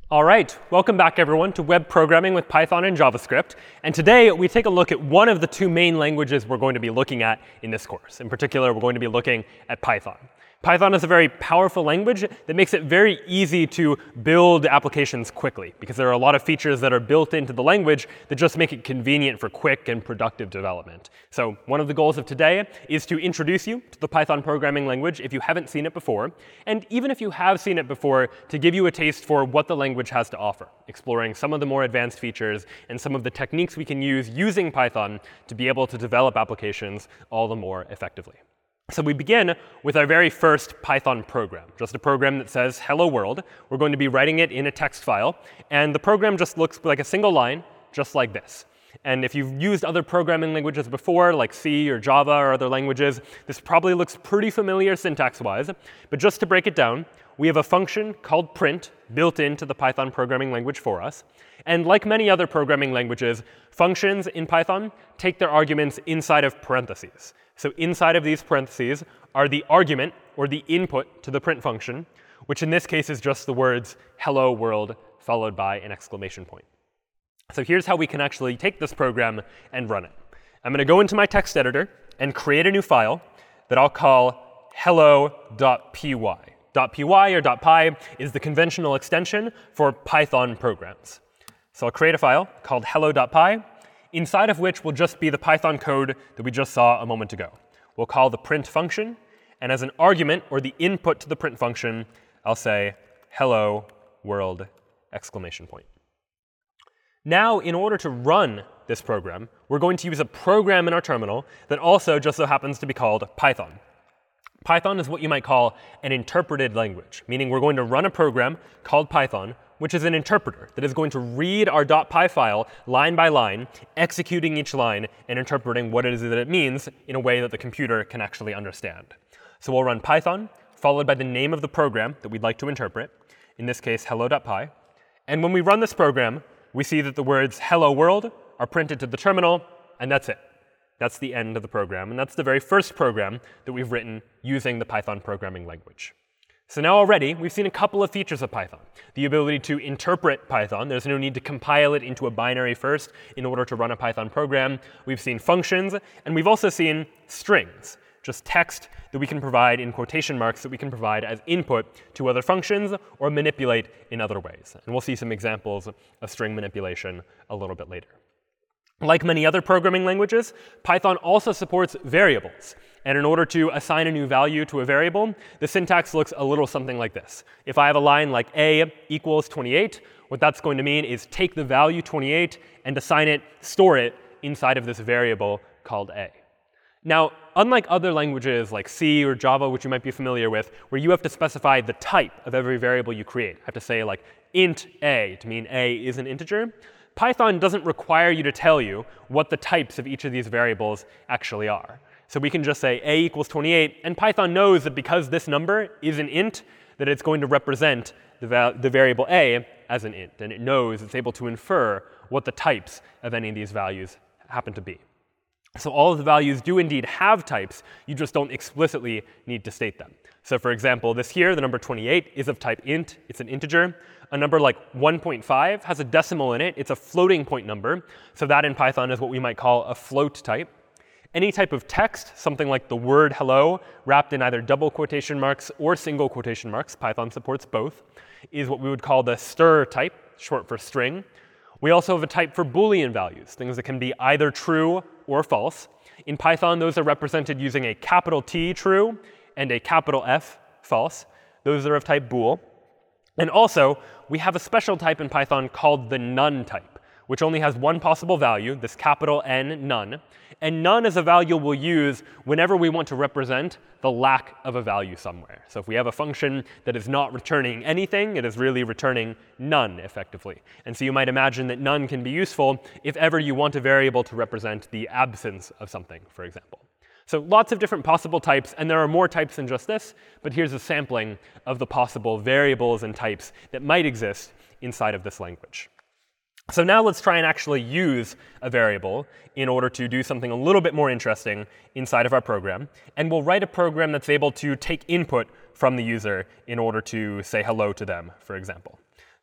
All right, welcome back everyone to Web Programming with Python and JavaScript. And today we take a look at one of the two main languages we're going to be looking at in this course. In particular, we're going to be looking at Python. Python is a very powerful language that makes it very easy to build applications quickly, because there are a lot of features that are built into the language that just make it convenient for quick and productive development. So one of the goals of today is to introduce you to the Python programming language if you haven't seen it before, and even if you have seen it before, to give you a taste for what the language has to offer, exploring some of the more advanced features and some of the techniques we can use using Python to be able to develop applications all the more effectively. So we begin with our very first Python program, just a program that says hello world. We're going to be writing it in a text file, and the program just looks like a single line, just like this. And if you've used other programming languages before, like C or Java or other languages, this probably looks pretty familiar syntax-wise. But just to break it down, we have a function called print built into the Python programming language for us. And like many other programming languages, functions in Python take their arguments inside of parentheses. So inside of these parentheses are the argument, or the input, to the print function, which in this case is just the words hello world followed by an exclamation point. So here's how we can actually take this program and run it. I'm going to go into my text editor and create a new file that I'll call hello.py. .py or .py is the conventional extension for Python programs. So I'll create a file called hello.py, inside of which will just be the Python code that we just saw a moment ago. We'll call the print function, and as an argument, or the input to the print function, I'll say hello world exclamation point. Now, in order to run this program, we're going to use a program in our terminal that also just so happens to be called Python. Python is what you might call an interpreted language, meaning we're going to run a program called Python, which is an interpreter that is going to read our .py file line by line, executing each line and interpreting what it is that it means in a way that the computer can actually understand. So we'll run Python, followed by the name of the program that we'd like to interpret, in this case hello.py. And when we run this program, we see that the words hello world are printed to the terminal, and that's it. That's the end of the program, and that's the very first program that we've written using the Python programming language. So now already, we've seen a couple of features of Python. The ability to interpret Python. There's no need to compile it into a binary first in order to run a Python program. We've seen functions, and we've also seen strings, just text that we can provide in quotation marks that we can provide as input to other functions or manipulate in other ways. And we'll see some examples of string manipulation a little bit later. Like many other programming languages, Python also supports variables. And in order to assign a new value to a variable, the syntax looks a little something like this. If I have a line like a equals 28, what that's going to mean is take the value 28 and assign it, store it inside of this variable called a. Now, unlike other languages like C or Java, which you might be familiar with, where you have to specify the type of every variable you create, I have to say like int a to mean a is an integer, Python doesn't require you to tell you what the types of each of these variables actually are. So we can just say a equals 28, and Python knows that because this number is an int, that it's going to represent the variable a as an int. And it knows, it's able to infer what the types of any of these values happen to be. So all of the values do indeed have types, you just don't explicitly need to state them. So for example, this here, the number 28, is of type int, it's an integer. A number like 1.5 has a decimal in it, it's a floating point number. So that in Python is what we might call a float type. Any type of text, something like the word hello, wrapped in either double quotation marks or single quotation marks, Python supports both, is what we would call the str type, short for string. We also have a type for Boolean values, things that can be either true or false. In Python, those are represented using a capital T, true, and a capital F, false. Those are of type bool. And also, we have a special type in Python called the none type, which only has one possible value, this capital N, none. And none is a value we'll use whenever we want to represent the lack of a value somewhere. So if we have a function that is not returning anything, it is really returning none, effectively. And so you might imagine that none can be useful if ever you want a variable to represent the absence of something, for example. So lots of different possible types, and there are more types than just this, but here's a sampling of the possible variables and types that might exist inside of this language. So now let's try and actually use a variable in order to do something a little bit more interesting inside of our program. And we'll write a program that's able to take input from the user in order to say hello to them, for example.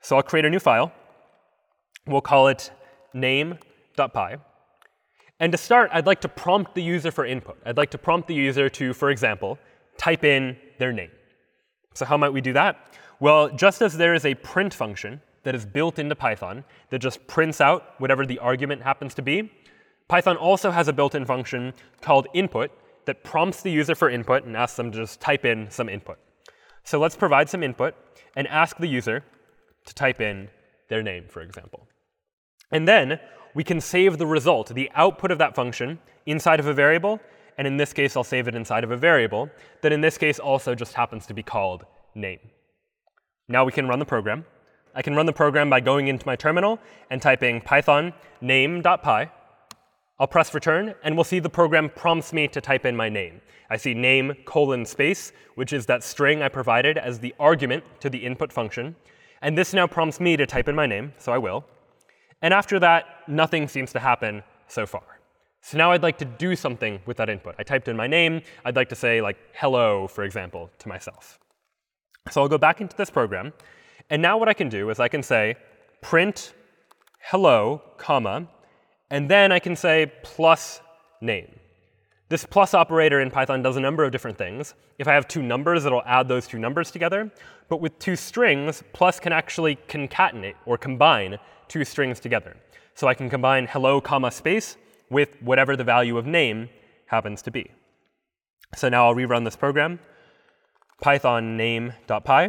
So I'll create a new file. We'll call it name.py. And to start, I'd like to prompt the user for input. I'd like to prompt the user to, for example, type in their name. So how might we do that? Well, just as there is a print function that is built into Python that just prints out whatever the argument happens to be, Python also has a built-in function called input that prompts the user for input and asks them to just type in some input. So let's provide some input and ask the user to type in their name, for example. And then we can save the result, the output of that function, inside of a variable. And in this case, I'll save it inside of a variable that in this case also just happens to be called name. Now we can run the program. I can run the program by going into my terminal and typing python name.py. I'll press return, and we'll see the program prompts me to type in my name. I see name : space, which is that string I provided as the argument to the input function. And this now prompts me to type in my name, so I will. And after that, nothing seems to happen so far. So now I'd like to do something with that input. I typed in my name. I'd like to say, like, hello, for example, to myself. So I'll go back into this program. And now what I can do is I can say print hello, comma, and then I can say plus name. This plus operator in Python does a number of different things. If I have two numbers, it'll add those two numbers together. But with two strings, plus can actually concatenate or combine two strings together. So I can combine hello, comma, space with whatever the value of name happens to be. So now I'll rerun this program, python name.py,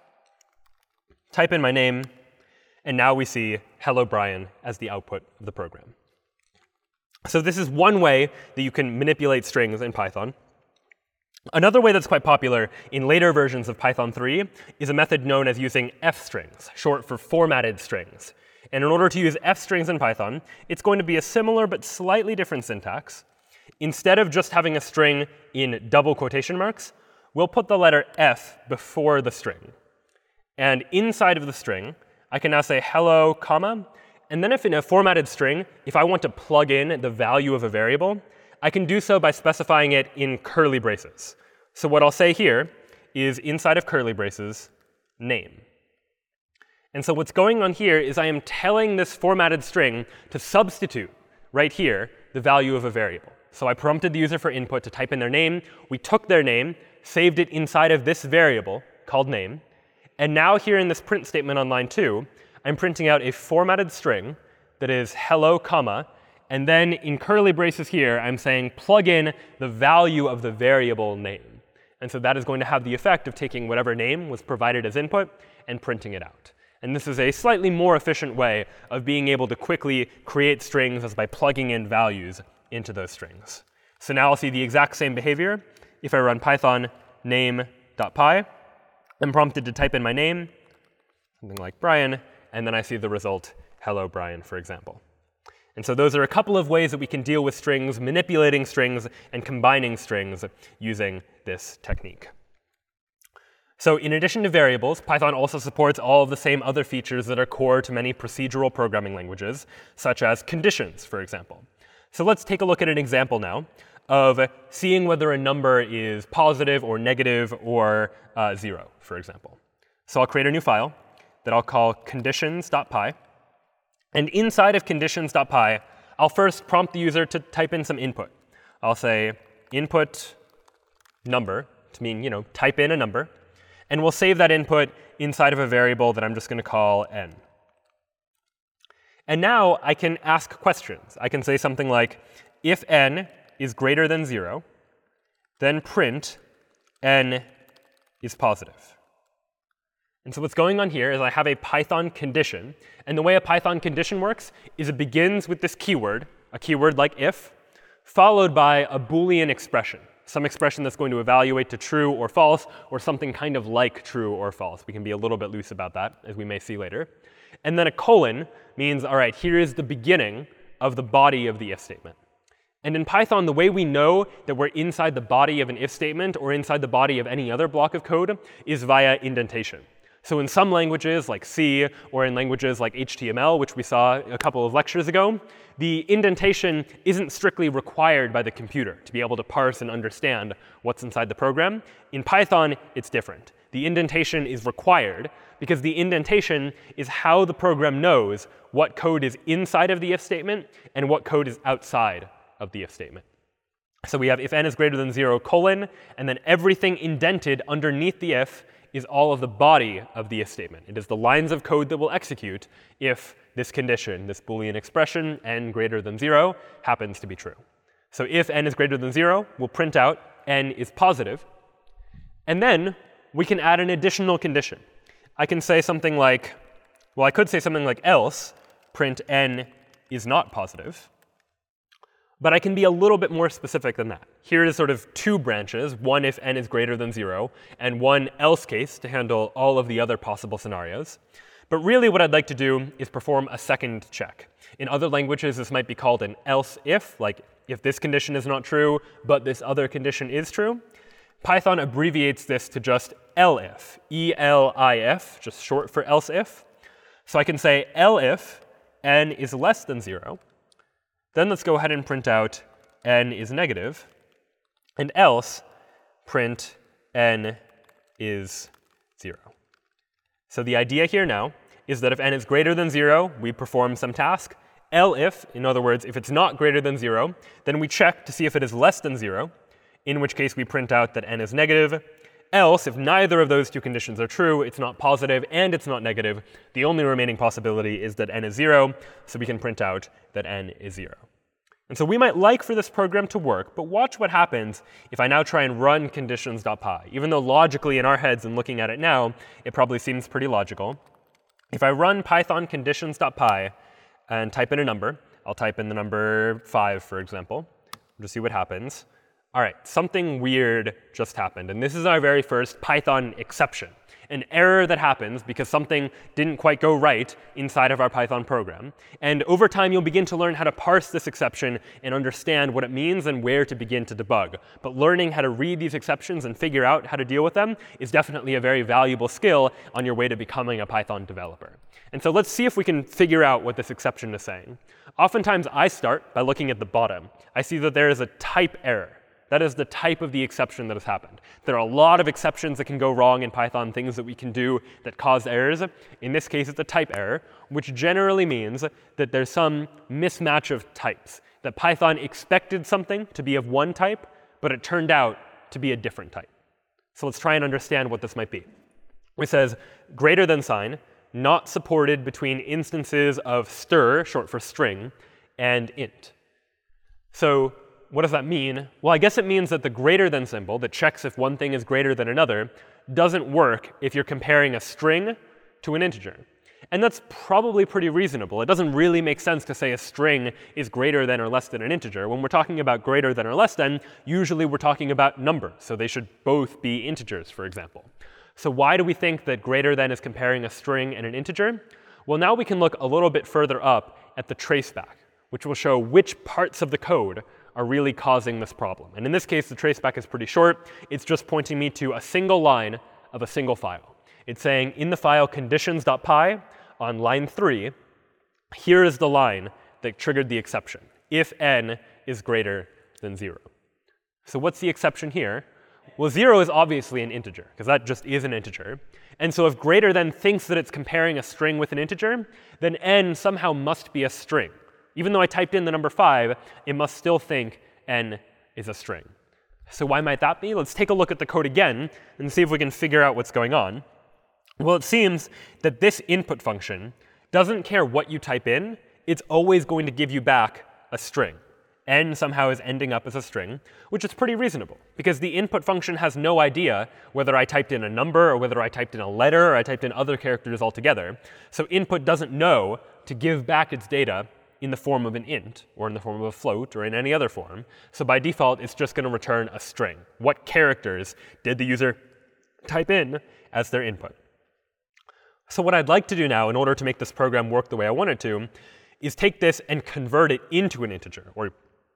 type in my name, and now we see hello, Brian as the output of the program. So this is one way that you can manipulate strings in Python. Another way that's quite popular in later versions of Python 3 is a method known as using f-strings, short for formatted strings. And in order to use f-strings in Python, it's going to be a similar but slightly different syntax. Instead of just having a string in double quotation marks, we'll put the letter f before the string. And inside of the string, I can now say hello, comma, and then if in a formatted string, if I want to plug in the value of a variable, I can do so by specifying it in curly braces. So what I'll say here is inside of curly braces, name. And so what's going on here is I am telling this formatted string to substitute right here the value of a variable. So I prompted the user for input to type in their name. We took their name, saved it inside of this variable called name. And now here in this print statement on line 2, I'm printing out a formatted string that is hello, comma, and then in curly braces here, I'm saying plug in the value of the variable name. And so that is going to have the effect of taking whatever name was provided as input and printing it out. And this is a slightly more efficient way of being able to quickly create strings as by plugging in values into those strings. So now I'll see the exact same behavior. If I run python name.py, I'm prompted to type in my name, something like Brian, and then I see the result, hello, Brian, for example. And so those are a couple of ways that we can deal with strings, manipulating strings, and combining strings using this technique. So in addition to variables, Python also supports all of the same other features that are core to many procedural programming languages, such as conditions, for example. So let's take a look at an example now of seeing whether a number is positive or negative or 0, for example. So I'll create a new file that I'll call conditions.py. And inside of conditions.py, I'll first prompt the user to type in some input. I'll say input number to mean, type in a number. And we'll save that input inside of a variable that I'm just going to call n. And now I can ask questions. I can say something like, if n is greater than 0, then print n is positive. And so what's going on here is I have a Python condition. And the way a Python condition works is it begins with this keyword, a keyword like if, followed by a Boolean expression, some expression that's going to evaluate to true or false, or something kind of like true or false. We can be a little bit loose about that, as we may see later. And then a colon means, all right, here is the beginning of the body of the if statement. And in Python, the way we know that we're inside the body of an if statement or inside the body of any other block of code is via indentation. So in some languages like C, or in languages like HTML, which we saw a couple of lectures ago, the indentation isn't strictly required by the computer to be able to parse and understand what's inside the program. In Python, it's different. The indentation is required because the indentation is how the program knows what code is inside of the if statement and what code is outside of the if statement. So we have if n is greater than 0, colon, and then everything indented underneath the if is all of the body of the if statement. It is the lines of code that will execute if this condition, this Boolean expression, n greater than 0, happens to be true. So if n is greater than 0, we'll print out n is positive. And then we can add an additional condition. I can say something like, well, I could say something like else, print n is not positive. But I can be a little bit more specific than that. Here is sort of two branches, one if n is greater than 0, and one else case to handle all of the other possible scenarios. But really what I'd like to do is perform a second check. In other languages, this might be called an else if, like if this condition is not true, but this other condition is true. Python abbreviates this to just elif, E-L-I-F, just short for else if. So I can say elif n is less than 0. Then let's go ahead and print out n is negative, and else print n is 0. So the idea here now is that if n is greater than 0, we perform some task. Elif, in other words, if it's not greater than 0, then we check to see if it is less than 0, in which case we print out that n is negative. Else, if neither of those two conditions are true, it's not positive and it's not negative, the only remaining possibility is that n is 0, so we can print out that n is 0. And so we might like for this program to work, but watch what happens if I now try and run conditions.py. Even though logically in our heads and looking at it now, it probably seems pretty logical. If I run python conditions.py and type in a number, I'll type in the number 5, for example, just see what happens. All right, something weird just happened, and this is our very first Python exception, an error that happens because something didn't quite go right inside of our Python program. And over time, you'll begin to learn how to parse this exception and understand what it means and where to begin to debug. But learning how to read these exceptions and figure out how to deal with them is definitely a very valuable skill on your way to becoming a Python developer. And so let's see if we can figure out what this exception is saying. Oftentimes, I start by looking at the bottom. I see that there is a type error. That is the type of the exception that has happened. There are a lot of exceptions that can go wrong in Python, things that we can do that cause errors. In this case, it's a type error, which generally means that there's some mismatch of types, that Python expected something to be of one type, but it turned out to be a different type. So let's try and understand what this might be. It says greater than sign, not supported between instances of str, short for string, and int. So what does that mean? Well, I guess it means that the greater than symbol that checks if one thing is greater than another doesn't work if you're comparing a string to an integer. And that's probably pretty reasonable. It doesn't really make sense to say a string is greater than or less than an integer. When we're talking about greater than or less than, usually we're talking about numbers. So they should both be integers, for example. So why do we think that greater than is comparing a string and an integer? Well, now we can look a little bit further up at the traceback, which will show which parts of the code are really causing this problem. And in this case, the traceback is pretty short. It's just pointing me to a single line of a single file. It's saying in the file conditions.py on line 3, here is the line that triggered the exception, if n is greater than 0. So what's the exception here? Well, 0 is obviously an integer, because that just is an integer. And so if greater than thinks that it's comparing a string with an integer, then n somehow must be a string. Even though I typed in the number 5, it must still think n is a string. So why might that be? Let's take a look at the code again and see if we can figure out what's going on. Well, it seems that this input function doesn't care what you type in. It's always going to give you back a string. N somehow is ending up as a string, which is pretty reasonable, because the input function has no idea whether I typed in a number or whether I typed in a letter or I typed in other characters altogether. So input doesn't know to give back its data in the form of an int, or in the form of a float, or in any other form. So by default, it's just going to return a string. What characters did the user type in as their input? So what I'd like to do now, in order to make this program work the way I want it to, is take this and convert it into an integer, or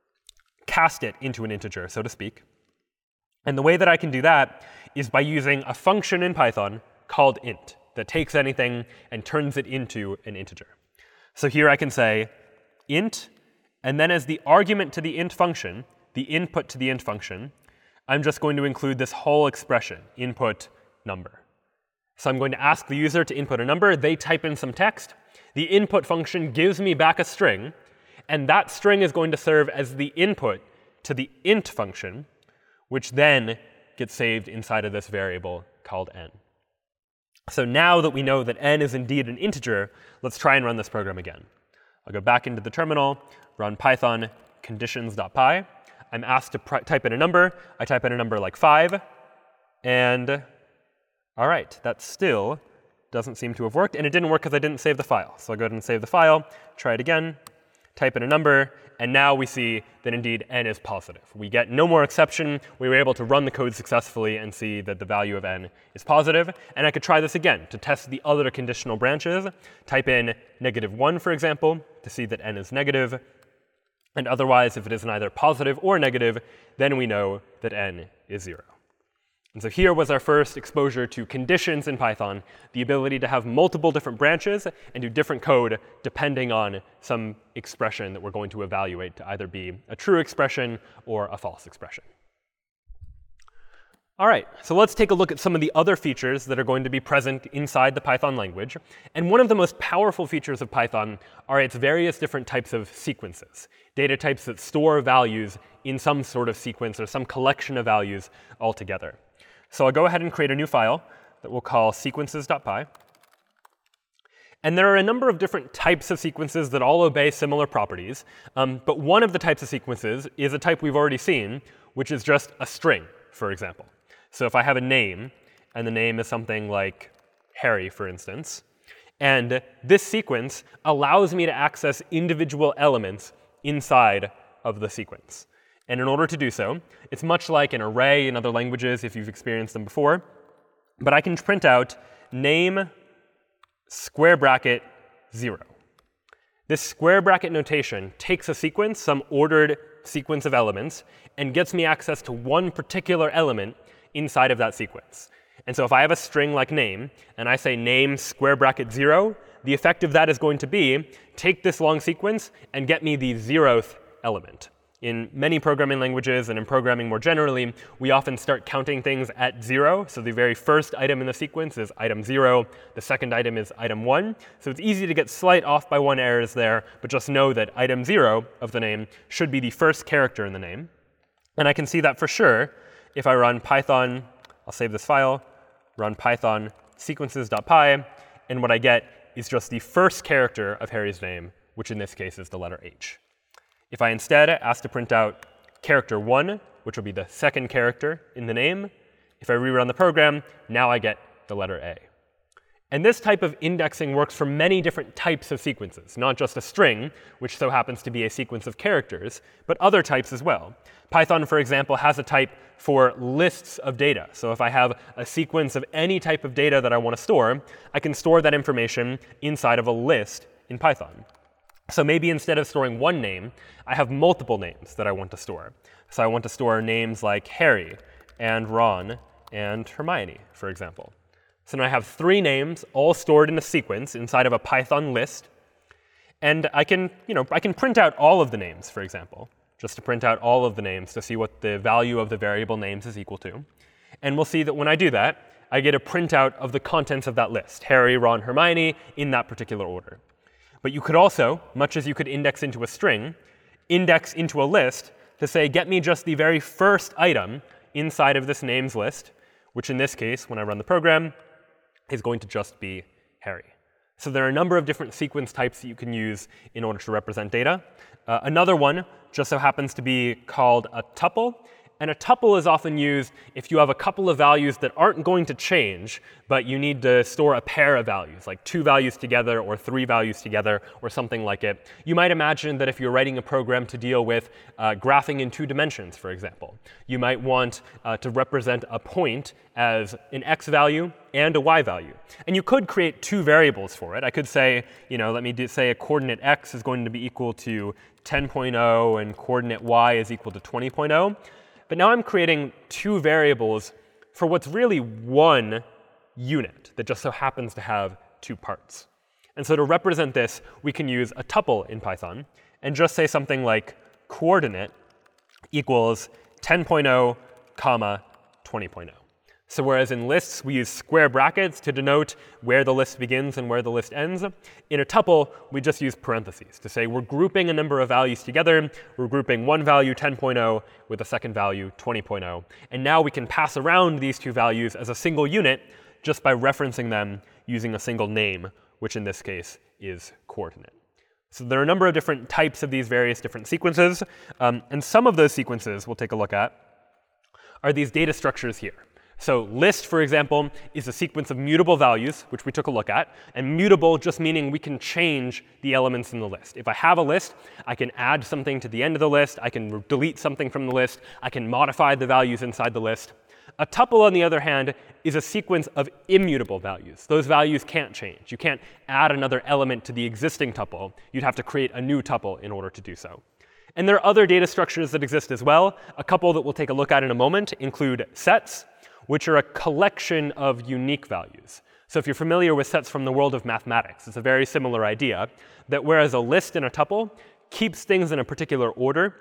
cast it into an integer, so to speak. And the way that I can do that is by using a function in Python called int that takes anything and turns it into an integer. So here I can say int, and then as the argument to the int function, the input to the int function, I'm just going to include this whole expression, input number. So I'm going to ask the user to input a number. They type in some text. The input function gives me back a string. And that string is going to serve as the input to the int function, which then gets saved inside of this variable called n. So now that we know that n is indeed an integer, let's try and run this program again. I'll go back into the terminal, run python conditions.py. I'm asked to type in a number. I type in a number like 5. And all right, that still doesn't seem to have worked. And it didn't work because I didn't save the file. So I'll go ahead and save the file, try it again, type in a number. And now we see that indeed n is positive. We get no more exception. We were able to run the code successfully and see that the value of n is positive. And I could try this again to test the other conditional branches. Type in -1, for example, to see that n is negative. And otherwise, if it is neither positive or negative, then we know that n is 0. And so here was our first exposure to conditions in Python, the ability to have multiple different branches and do different code depending on some expression that we're going to evaluate to either be a true expression or a false expression. All right, so let's take a look at some of the other features that are going to be present inside the Python language. And one of the most powerful features of Python are its various different types of sequences, data types that store values in some sort of sequence or some collection of values altogether. So I'll go ahead and create a new file that we'll call sequences.py. And there are a number of different types of sequences that all obey similar properties. But one of the types of sequences is a type we've already seen, which is just a string, for example. So if I have a name, and the name is something like Harry, for instance, and this sequence allows me to access individual elements inside of the sequence. And in order to do so, it's much like an array in other languages if you've experienced them before. But I can print out name square bracket 0. This square bracket notation takes a sequence, some ordered sequence of elements, and gets me access to one particular element inside of that sequence. And so if I have a string like name, and I say name square bracket 0, the effect of that is going to be take this long sequence and get me the 0th element. In many programming languages and in programming more generally, we often start counting things at 0. So the very first item in the sequence is item 0. The second item is item 1. So it's easy to get slight off by 1 errors there, but just know that item 0 of the name should be the first character in the name. And I can see that for sure if I run Python, I'll save this file, run Python sequences.py, and what I get is just the first character of Harry's name, which in this case is the letter H. If I instead ask to print out character 1, which will be the second character in the name, if I rerun the program, now I get the letter A. And this type of indexing works for many different types of sequences, not just a string, which so happens to be a sequence of characters, but other types as well. Python, for example, has a type for lists of data. So if I have a sequence of any type of data that I want to store, I can store that information inside of a list in Python. So maybe instead of storing one name, I have multiple names that I want to store. So I want to store names like Harry and Ron and Hermione, for example. So now I have 3 names all stored in a sequence inside of a Python list. And I can print out all of the names, for example, just to print out all of the names to see what the value of the variable names is equal to. And we'll see that when I do that, I get a printout of the contents of that list, Harry, Ron, Hermione, in that particular order. But you could also, much as you could index into a string, index into a list to say, get me just the very first item inside of this names list, which in this case, when I run the program, is going to just be Harry. So there are a number of different sequence types that you can use in order to represent data. Another one just so happens to be called a tuple. And a tuple is often used if you have a couple of values that aren't going to change, but you need to store a pair of values, like 2 values together or 3 values together or something like it. You might imagine that if you're writing a program to deal with graphing in 2 dimensions, for example, you might want to represent a point as an x value and a y value. And you could create 2 variables for it. I could say, let me say a coordinate x is going to be equal to 10.0 and coordinate y is equal to 20.0. But now I'm creating 2 variables for what's really one unit that just so happens to have 2 parts. And so to represent this, we can use a tuple in Python and just say something like coordinate equals 10.0, comma 20.0. So whereas in lists, we use square brackets to denote where the list begins and where the list ends, in a tuple, we just use parentheses to say we're grouping a number of values together. We're grouping one value, 10.0, with a second value, 20.0. And now we can pass around these two values as a single unit just by referencing them using a single name, which in this case is coordinate. So there are a number of different types of these various different sequences. And some of those sequences we'll take a look at are these data structures here. So list, for example, is a sequence of mutable values, which we took a look at. And mutable just meaning we can change the elements in the list. If I have a list, I can add something to the end of the list. I can delete something from the list. I can modify the values inside the list. A tuple, on the other hand, is a sequence of immutable values. Those values can't change. You can't add another element to the existing tuple. You'd have to create a new tuple in order to do so. And there are other data structures that exist as well. A couple that we'll take a look at in a moment include sets, which are a collection of unique values. So if you're familiar with sets from the world of mathematics, it's a very similar idea that whereas a list in a tuple keeps things in a particular order,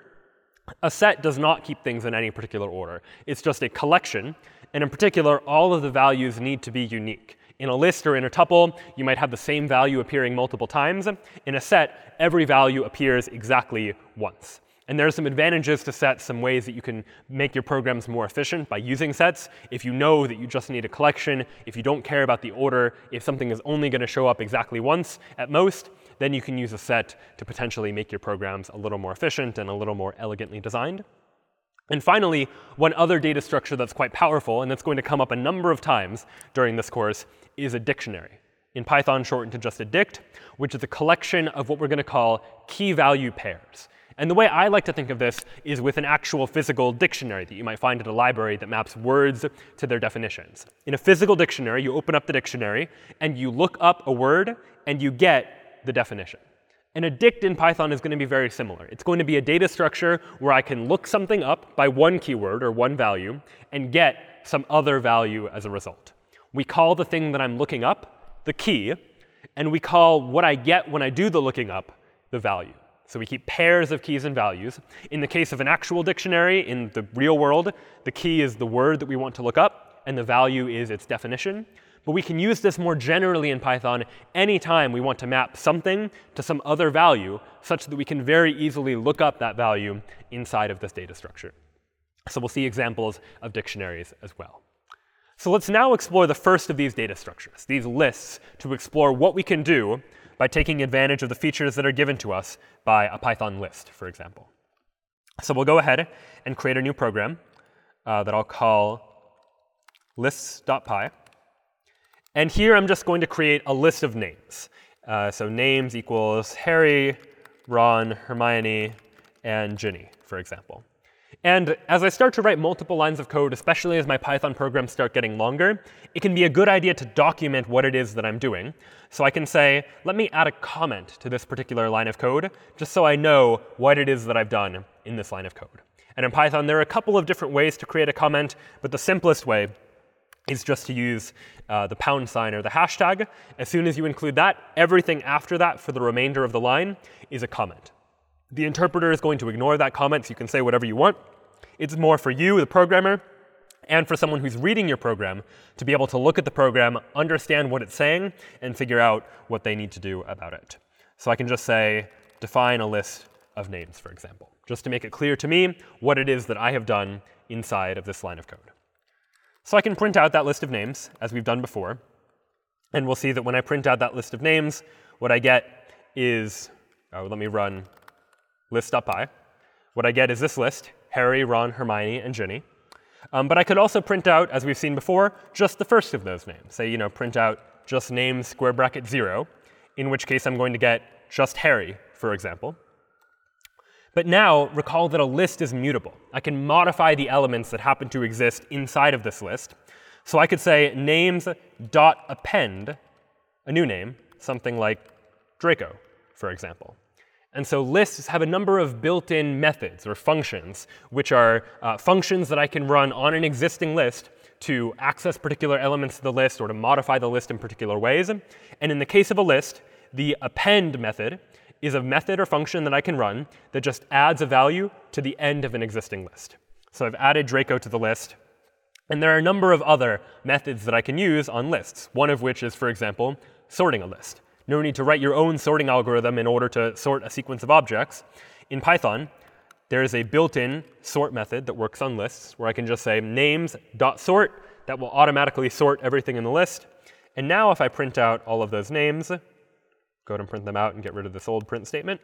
a set does not keep things in any particular order. It's just a collection. And in particular, all of the values need to be unique. In a list or in a tuple, you might have the same value appearing multiple times. In a set, every value appears exactly once. And there are some advantages to sets, some ways that you can make your programs more efficient by using sets. If you know that you just need a collection, if you don't care about the order, if something is only going to show up exactly once at most, then you can use a set to potentially make your programs a little more efficient and a little more elegantly designed. And finally, one other data structure that's quite powerful, and that's going to come up a number of times during this course, is a dictionary. In Python, shortened to just a dict, which is a collection of what we're going to call key value pairs. And the way I like to think of this is with an actual physical dictionary that you might find at a library that maps words to their definitions. In a physical dictionary, you open up the dictionary, and you look up a word, and you get the definition. And a dict in Python is going to be very similar. It's going to be a data structure where I can look something up by one keyword or one value and get some other value as a result. We call the thing that I'm looking up the key, and we call what I get when I do the looking up the value. So we keep pairs of keys and values. In the case of an actual dictionary, in the real world, the key is the word that we want to look up, and the value is its definition. But we can use this more generally in Python anytime we want to map something to some other value, such that we can very easily look up that value inside of this data structure. So we'll see examples of dictionaries as well. So let's now explore the first of these data structures, these lists, to explore what we can do by taking advantage of the features that are given to us by a Python list, for example. So we'll go ahead and create a new program that I'll call lists.py. And here I'm just going to create a list of names. So names equals Harry, Ron, Hermione, and Ginny, for example. And as I start to write multiple lines of code, especially as my Python programs start getting longer, it can be a good idea to document what it is that I'm doing. So I can say, let me add a comment to this particular line of code, just so I know what it is that I've done in this line of code. And in Python, there are a couple of different ways to create a comment, but the simplest way is just to use the # or the hashtag. As soon as you include that, everything after that for the remainder of the line is a comment. The interpreter is going to ignore that comment, so you can say whatever you want. It's more for you, the programmer, and for someone who's reading your program to be able to look at the program, understand what it's saying, and figure out what they need to do about it. So I can just say, define a list of names, for example, just to make it clear to me what it is that I have done inside of this line of code. So I can print out that list of names, as we've done before. And we'll see that when I print out that list of names, what I get is, let me run list.py. What I get is this list, Harry, Ron, Hermione, and Ginny. But I could also print out, as we've seen before, just the first of those names. Say, print out just names square bracket 0, in which case I'm going to get just Harry, for example. But now, recall that a list is mutable. I can modify the elements that happen to exist inside of this list. So I could say names.append a new name, something like Draco, for example. And so lists have a number of built-in methods or functions, which are functions that I can run on an existing list to access particular elements of the list or to modify the list in particular ways. And in the case of a list, the append method is a method or function that I can run that just adds a value to the end of an existing list. So I've added Draco to the list, And there are a number of other methods that I can use on lists, one of which is, for example, sorting a list. No need to write your own sorting algorithm in order to sort a sequence of objects. In Python, there is a built-in sort method that works on lists, where I can just say names.sort. That will automatically sort everything in the list. And now if I print out all of those names, go ahead and print them out and get rid of this old print statement.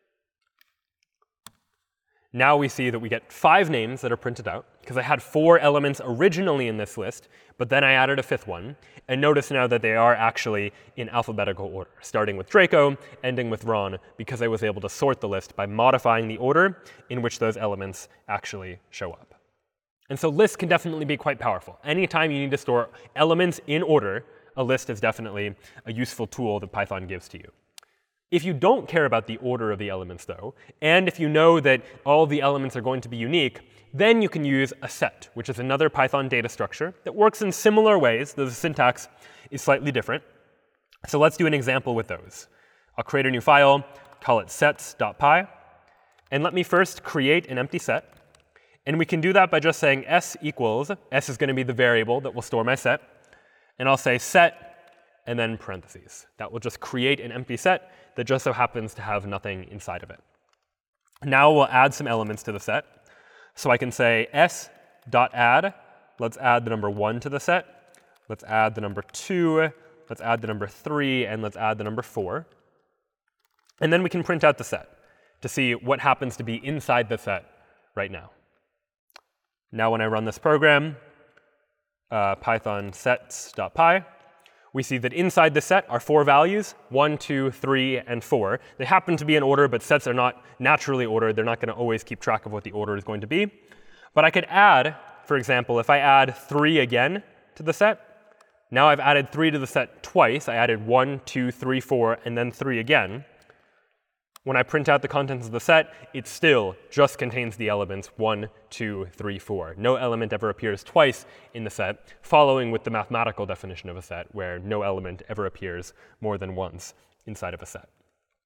Now we see that we get 5 names that are printed out, because I had 4 elements originally in this list, but then I added a 5th one. And notice now that they are actually in alphabetical order, starting with Draco, ending with Ron, because I was able to sort the list by modifying the order in which those elements actually show up. And so lists can definitely be quite powerful. Anytime you need to store elements in order, a list is definitely a useful tool that Python gives to you. If you don't care about the order of the elements, though, and if you know that all the elements are going to be unique, then you can use a set, which is another Python data structure that works in similar ways, though the syntax is slightly different. So let's do an example with those. I'll create a new file, call it sets.py, and let me first create an empty set. And we can do that by just saying s equals, s is going to be the variable that will store my set, and I'll say set and then parentheses. That will just create an empty set that just so happens to have nothing inside of it. Now we'll add some elements to the set. So I can say s.add. Let's add the number 1 to the set. Let's add the number 2. Let's add the number 3. And let's add the number 4. And then we can print out the set to see what happens to be inside the set right now. Now when I run this program, Python sets.py, we see that inside the set are 4 values, 1, 2, 3, and 4. They happen to be in order, but sets are not naturally ordered. They're not going to always keep track of what the order is going to be. But I could add, for example, if I add 3 again to the set, now I've added 3 to the set twice. I added 1, 2, 3, 4, and then 3 again. When I print out the contents of the set, it still just contains the elements 1, 2, 3, 4. No element ever appears twice in the set, following with the mathematical definition of a set, where no element ever appears more than once inside of a set.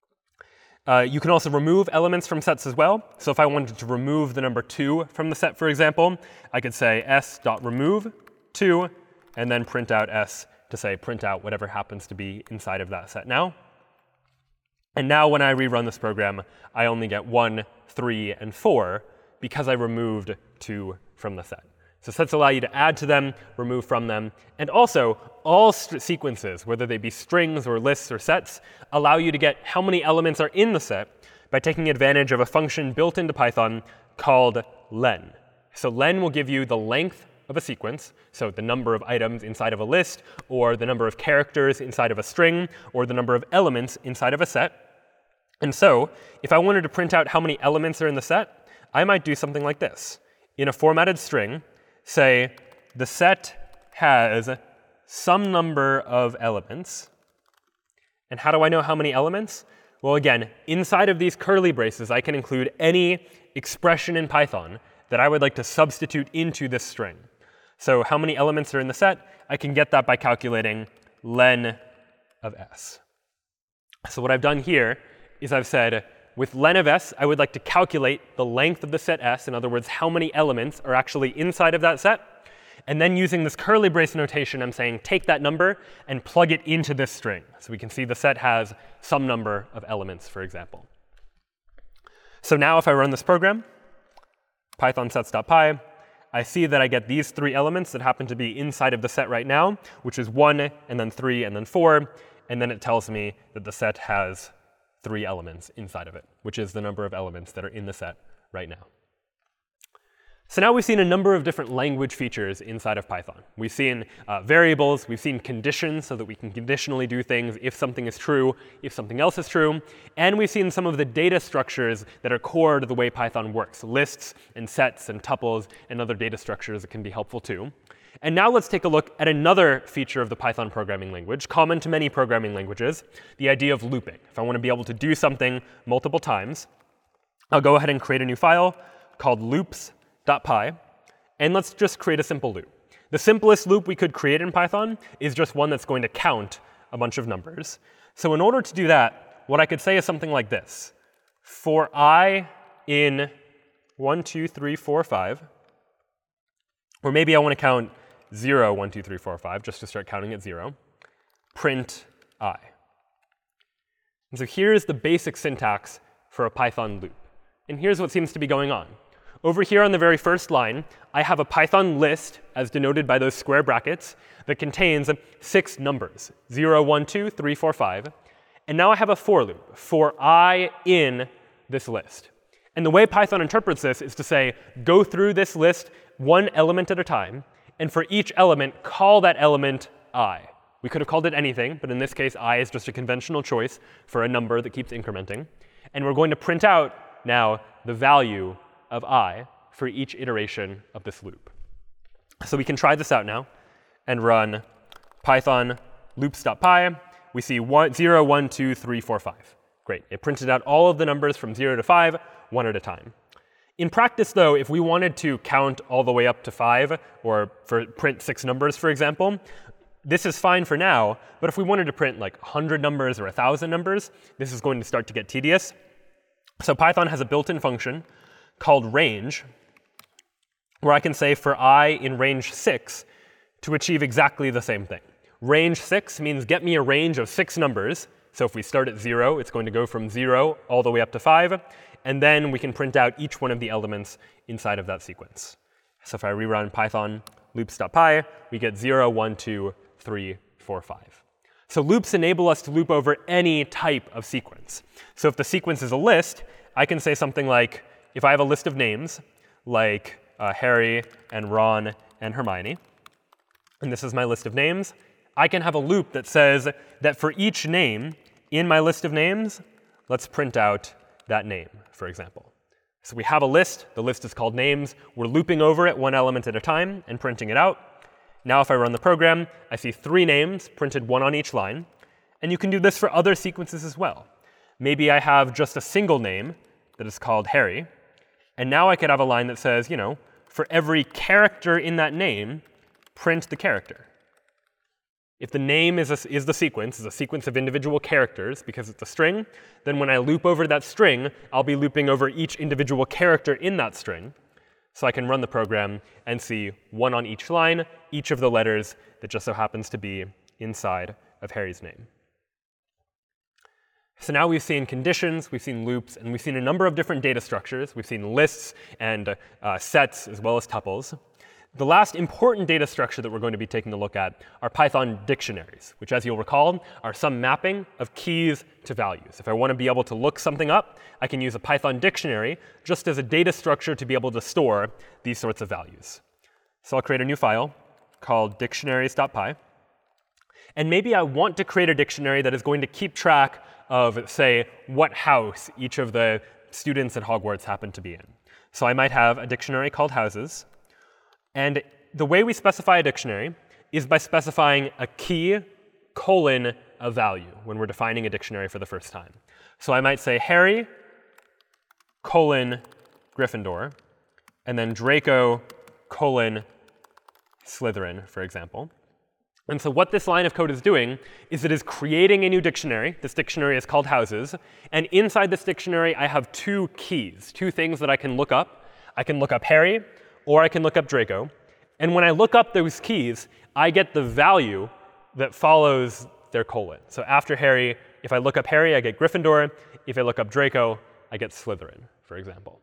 You can also remove elements from sets as well. So if I wanted to remove the number 2 from the set, for example, I could say s.remove 2, and then print out s to say print out whatever happens to be inside of that set now. And now when I rerun this program, I only get 1, 3, and 4 because I removed 2 from the set. So sets allow you to add to them, remove from them, and also all sequences, whether they be strings or lists or sets, allow you to get how many elements are in the set by taking advantage of a function built into Python called len. So len will give you the length of a sequence, so the number of items inside of a list, or the number of characters inside of a string, or the number of elements inside of a set. And so if I wanted to print out how many elements are in the set, I might do something like this. In a formatted string, say the set has some number of elements. And how do I know how many elements? Well, again, inside of these curly braces, I can include any expression in Python that I would like to substitute into this string. So how many elements are in the set? I can get that by calculating len of s. So what I've done here is I've said, with len of s, I would like to calculate the length of the set s, in other words, how many elements are actually inside of that set. And then using this curly brace notation, I'm saying take that number and plug it into this string. So we can see the set has some number of elements, for example. So now if I run this program, Python sets.py, I see that I get these 3 elements that happen to be inside of the set right now, which is 1, and then 3, and then 4. And then it tells me that the set has 3 elements inside of it, which is the number of elements that are in the set right now. So now we've seen a number of different language features inside of Python. We've seen variables, we've seen conditions so that we can conditionally do things if something is true, if something else is true, and we've seen some of the data structures that are core to the way Python works, lists and sets and tuples and other data structures that can be helpful too. And now let's take a look at another feature of the Python programming language, common to many programming languages, the idea of looping. If I want to be able to do something multiple times, I'll go ahead and create a new file called loops.py, and let's just create a simple loop. The simplest loop we could create in Python is just one that's going to count a bunch of numbers. So in order to do that, what I could say is something like this. For I in 1, 2, 3, 4, 5, Or maybe I want to count 0, 1, 2, 3, 4, 5, just to start counting at 0. Print I. And so here's the basic syntax for a Python loop. And here's what seems to be going on. Over here on the very first line, I have a Python list, as denoted by those square brackets, that contains 6 numbers, 0, 1, 2, 3, 4, 5. And now I have a for loop, for I in this list. And the way Python interprets this is to say, go through this list one element at a time, and for each element, call that element I. We could have called it anything, but in this case, I is just a conventional choice for a number that keeps incrementing. And we're going to print out now the value of I for each iteration of this loop. So we can try this out now and run python loops.py. We see 0, 1, 2, 3, 4, 5. Great. It printed out all of the numbers from 0 to 5, one at a time. In practice, though, if we wanted to count all the way up to 5, or print 6 numbers, for example, this is fine for now. But if we wanted to print like 100 numbers or 1,000 numbers, this is going to start to get tedious. So Python has a built-in function called range, where I can say for I in range 6 to achieve exactly the same thing. Range 6 means get me a range of 6 numbers. So if we start at 0, it's going to go from 0 all the way up to 5. And then we can print out each one of the elements inside of that sequence. So if I rerun python loops.py, we get 0, 1, 2, 3, 4, 5. So loops enable us to loop over any type of sequence. So if the sequence is a list, I can say something like, if I have a list of names, like Harry and Ron and Hermione, and this is my list of names, I can have a loop that says that for each name in my list of names, let's print out that name, for example. So we have a list. The list is called names. We're looping over it one element at a time and printing it out. Now if I run the program, I see 3 names printed one on each line. And you can do this for other sequences as well. Maybe I have just a single name that is called Harry. And now I could have a line that says, for every character in that name, print the character. If the name is a sequence of individual characters because it's a string, then when I loop over that string, I'll be looping over each individual character in that string. So I can run the program and see one on each line, each of the letters that just so happens to be inside of Harry's name. So now we've seen conditions, we've seen loops, and we've seen a number of different data structures. We've seen lists and sets as well as tuples. The last important data structure that we're going to be taking a look at are Python dictionaries, which, as you'll recall, are some mapping of keys to values. If I want to be able to look something up, I can use a Python dictionary just as a data structure to be able to store these sorts of values. So I'll create a new file called dictionaries.py. And maybe I want to create a dictionary that is going to keep track of, say, what house each of the students at Hogwarts happen to be in. So I might have a dictionary called houses. And the way we specify a dictionary is by specifying a key colon a value when we're defining a dictionary for the first time. So I might say Harry colon Gryffindor, and then Draco colon Slytherin, for example. And so what this line of code is doing is it is creating a new dictionary. This dictionary is called houses. And inside this dictionary, I have 2 keys, 2 things that I can look up. I can look up Harry, or I can look up Draco. And when I look up those keys, I get the value that follows their colon. So after Harry, if I look up Harry, I get Gryffindor. If I look up Draco, I get Slytherin, for example.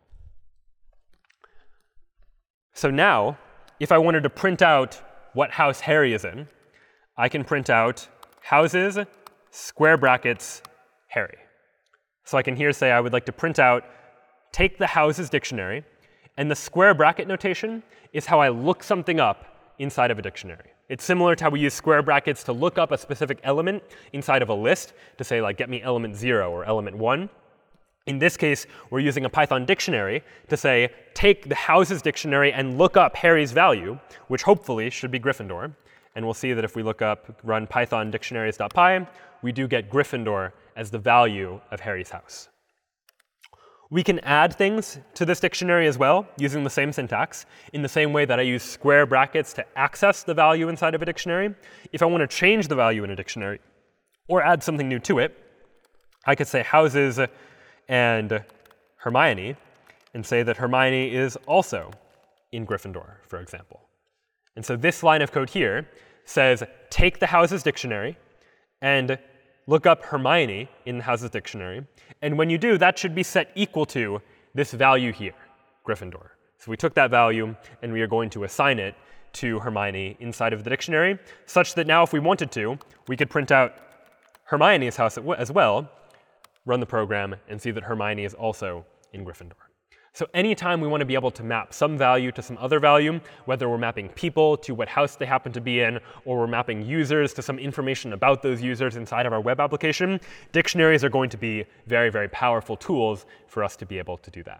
So now, if I wanted to print out what house Harry is in, I can print out houses, square brackets, Harry. So I can here say I would like to print out, take the houses dictionary, and the square bracket notation is how I look something up inside of a dictionary. It's similar to how we use square brackets to look up a specific element inside of a list to say, like, get me element 0 or element 1. In this case, we're using a Python dictionary to say, take the houses dictionary and look up Harry's value, which hopefully should be Gryffindor. And we'll see that if we run python dictionaries.py, we do get Gryffindor as the value of Harry's house. We can add things to this dictionary as well, using the same syntax, in the same way that I use square brackets to access the value inside of a dictionary. If I want to change the value in a dictionary or add something new to it, I could say houses and Hermione, and say that Hermione is also in Gryffindor, for example. And so this line of code here says, take the houses dictionary and look up Hermione in the houses dictionary. And when you do, that should be set equal to this value here, Gryffindor. So we took that value, and we are going to assign it to Hermione inside of the dictionary, such that now if we wanted to, we could print out Hermione's house as well, run the program, and see that Hermione is also in Gryffindor. So anytime we want to be able to map some value to some other value, whether we're mapping people to what house they happen to be in, or we're mapping users to some information about those users inside of our web application, dictionaries are going to be very, very powerful tools for us to be able to do that.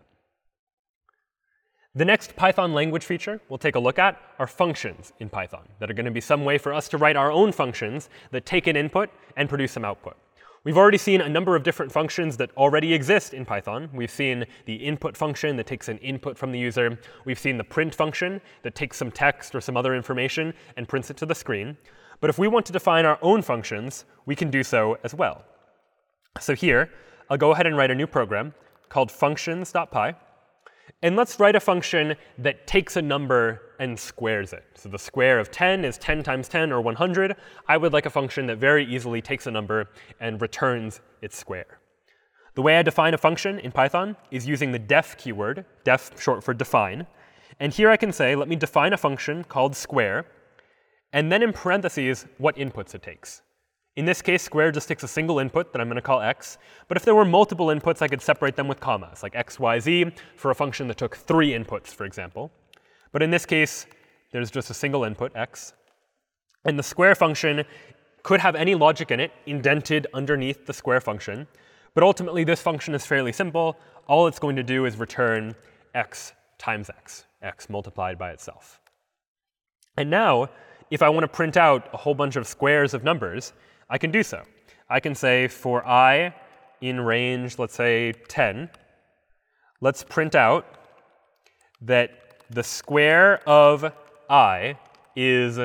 The next Python language feature we'll take a look at are functions in Python that are going to be some way for us to write our own functions that take an input and produce some output. We've already seen a number of different functions that already exist in Python. We've seen the input function that takes an input from the user. We've seen the print function that takes some text or some other information and prints it to the screen. But if we want to define our own functions, we can do so as well. So here, I'll go ahead and write a new program called functions.py. And let's write a function that takes a number and squares it. So the square of 10 is 10 times 10, or 100. I would like a function that very easily takes a number and returns its square. The way I define a function in Python is using the def keyword, def short for define. And here I can say, let me define a function called square, and then in parentheses, what inputs it takes. In this case, square just takes a single input that I'm going to call x. But if there were multiple inputs, I could separate them with commas, like x, y, z, for a function that took 3 inputs, for example. But in this case, there's just a single input, x. And the square function could have any logic in it indented underneath the square function. But ultimately, this function is fairly simple. All it's going to do is return x times x multiplied by itself. And now, if I want to print out a whole bunch of squares of numbers, I can do so. I can say for I in range, let's say 10, let's print out that the square of I is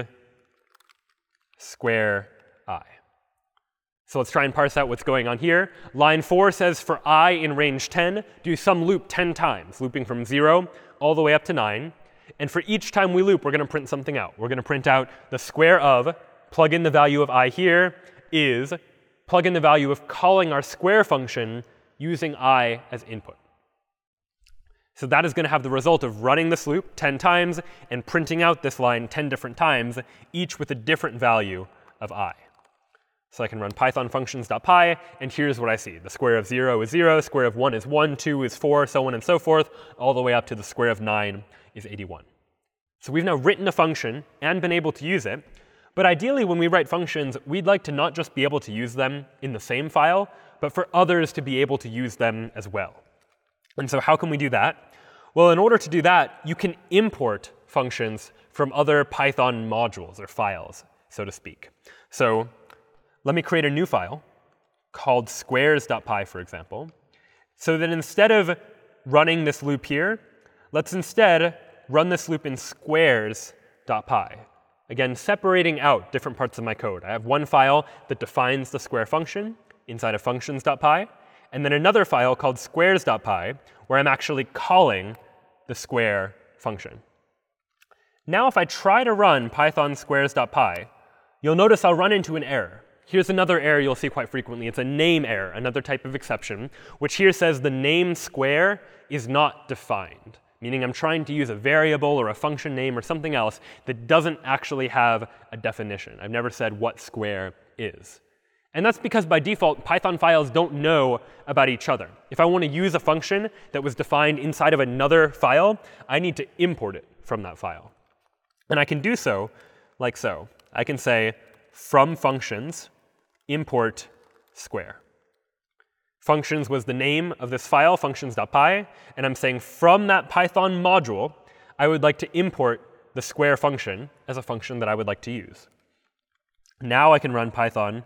square I. So let's try and parse out what's going on here. Line 4 says for I in range 10, do some loop 10 times, looping from 0 all the way up to 9. And for each time we loop, we're going to print something out. We're going to print out the square of, plug in the value of I here, is, plug in the value of calling our square function using I as input. So that is going to have the result of running this loop 10 times and printing out this line 10 different times, each with a different value of I. So I can run python functions.py, and here's what I see. The square of 0 is 0, square of 1 is 1, 2 is 4, so on and so forth, all the way up to the square of 9 is 81. So we've now written a function and been able to use it. But ideally, when we write functions, we'd like to not just be able to use them in the same file, but for others to be able to use them as well. And so how can we do that? Well, in order to do that, you can import functions from other Python modules or files, so to speak. So let me create a new file called squares.py, for example, so that instead of running this loop here, let's instead run this loop in squares.py. Again, separating out different parts of my code. I have one file that defines the square function inside of functions.py, and then another file called squares.py, where I'm actually calling the square function. Now if I try to run python squares.py, you'll notice I'll run into an error. Here's another error you'll see quite frequently. It's a name error, another type of exception, which here says the name square is not defined. Meaning I'm trying to use a variable or a function name or something else that doesn't actually have a definition. I've never said what square is. And that's because by default, Python files don't know about each other. If I want to use a function that was defined inside of another file, I need to import it from that file. And I can do so like so. I can say from functions import square. Functions was the name of this file, functions.py, and I'm saying from that Python module, I would like to import the square function as a function that I would like to use. Now I can run python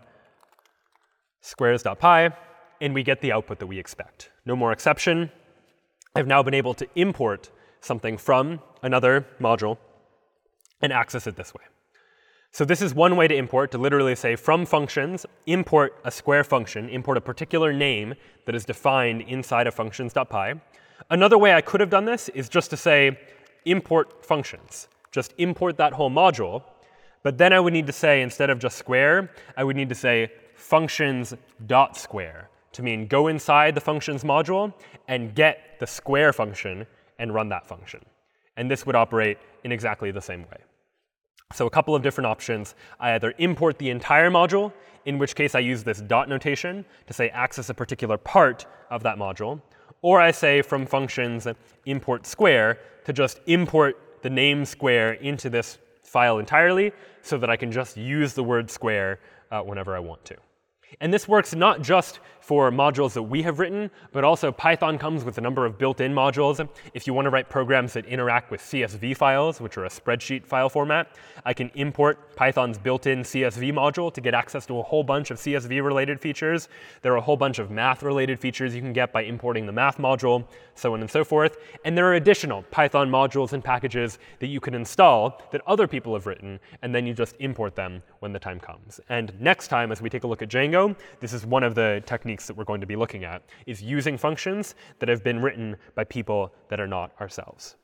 squares.py, and we get the output that we expect. No more exception. I've now been able to import something from another module and access it this way. So this is one way to import, to literally say from functions, import a square function, import a particular name that is defined inside of functions.py. Another way I could have done this is just to say import functions. just import that whole module. But then I would need to say, instead of just square, I would need to say functions.square to mean go inside the functions module and get the square function and run that function. And this would operate in exactly the same way. So a couple of different options. I either import the entire module, in which case I use this dot notation to say access a particular part of that module, or I say from functions import square to just import the name square into this file entirely so that I can just use the word square whenever I want to. And this works not just for modules that we have written, but also Python comes with a number of built-in modules. If you want to write programs that interact with CSV files, which are a spreadsheet file format, I can import Python's built-in CSV module to get access to a whole bunch of CSV-related features. There are a whole bunch of math-related features you can get by importing the math module, so on and so forth. And there are additional Python modules and packages that you can install that other people have written, and then you just import them when the time comes. And next time, as we take a look at Django, this is one of the techniques that we're going to be looking at, is using functions that have been written by people that are not ourselves.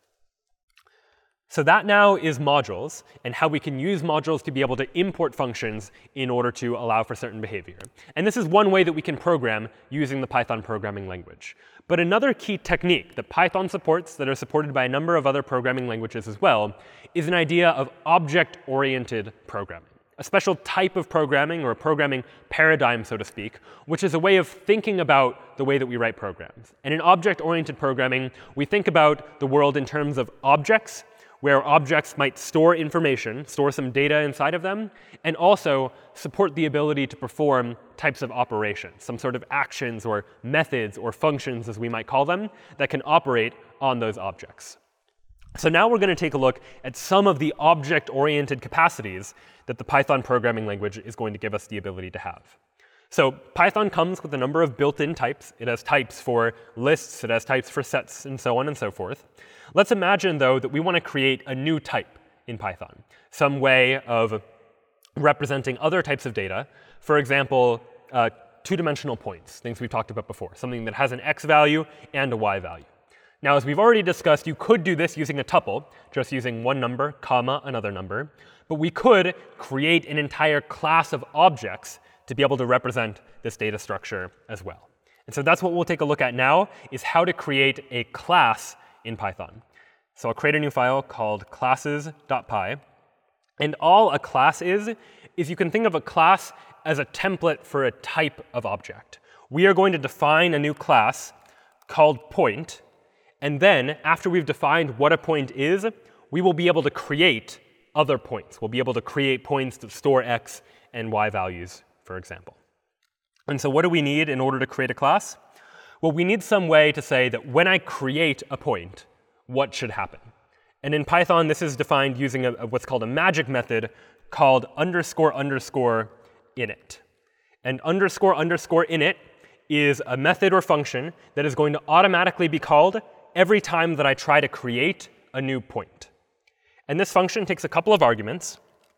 So that now is modules, and how we can use modules to be able to import functions in order to allow for certain behavior. And this is one way that we can program using the Python programming language. But another key technique that Python supports, that are supported by a number of other programming languages as well, is an idea of object-oriented programming. A special type of programming, or a programming paradigm, so to speak, which is a way of thinking about the way that we write programs. And in object-oriented programming, we think about the world in terms of objects, where objects might store information, store some data inside of them, and also support the ability to perform types of operations, some sort of actions or methods or functions, as we might call them, that can operate on those objects. So now we're going to take a look at some of the object-oriented capacities that the Python programming language is going to give us the ability to have. So Python comes with a number of built-in types. It has types for lists, it has types for sets, and so on and so forth. Let's imagine, though, that we want to create a new type in Python, some way of representing other types of data. For example, two-dimensional points, things we've talked about before, something that has an x value and a y value. Now, as we've already discussed, you could do this using a tuple, just using one number, comma, another number. But we could create an entire class of objects to be able to represent this data structure as well. And so that's what we'll take a look at now, is how to create a class in Python. So I'll create a new file called classes.py. And all a class is you can think of a class as a template for a type of object. We are going to define a new class called point. And then, after we've defined what a point is, we will be able to create other points. We'll be able to create points that store x and y values, for example. And so what do we need in order to create a class? Well, we need some way to say that when I create a point, what should happen? And in Python, this is defined using what's called a magic method called underscore underscore init. And underscore underscore init is a method or function that is going to automatically be called every time that I try to create a new point. And this function takes a couple of arguments.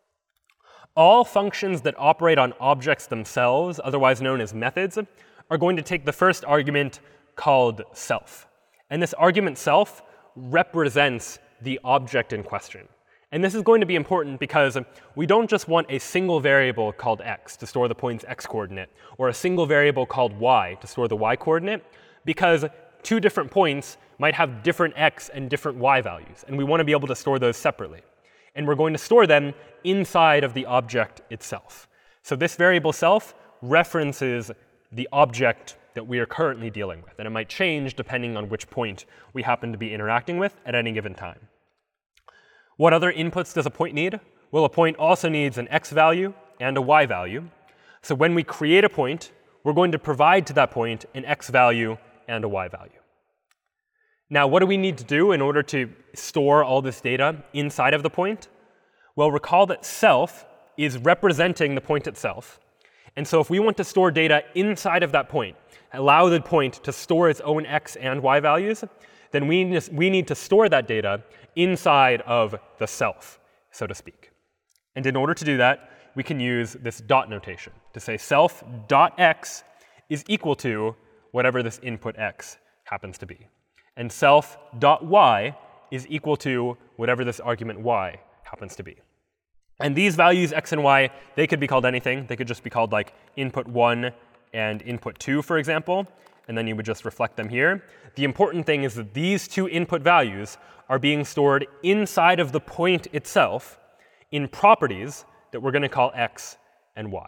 All functions that operate on objects themselves, otherwise known as methods, are going to take the first argument called self. And this argument self represents the object in question. And this is going to be important because we don't just want a single variable called x to store the point's x coordinate, or a single variable called y to store the y coordinate, because two different points might have different x and different y values, and we want to be able to store those separately. And we're going to store them inside of the object itself. So this variable self references the object that we are currently dealing with, and it might change depending on which point we happen to be interacting with at any given time. What other inputs does a point need? Well, a point also needs an x value and a y value. So when we create a point, we're going to provide to that point an x value and a y value. Now, what do we need to do in order to store all this data inside of the point? Well, recall that self is representing the point itself. And so if we want to store data inside of that point, allow the point to store its own x and y values, then we need to store that data inside of the self, so to speak. And in order to do that, we can use this dot notation to say self.x is equal to whatever this input x happens to be. And self.y is equal to whatever this argument y happens to be. And these values, x and y, they could be called anything. They could just be called like input 1 and input 2, for example, and then you would just reflect them here. The important thing is that these two input values are being stored inside of the point itself in properties that we're going to call x and y.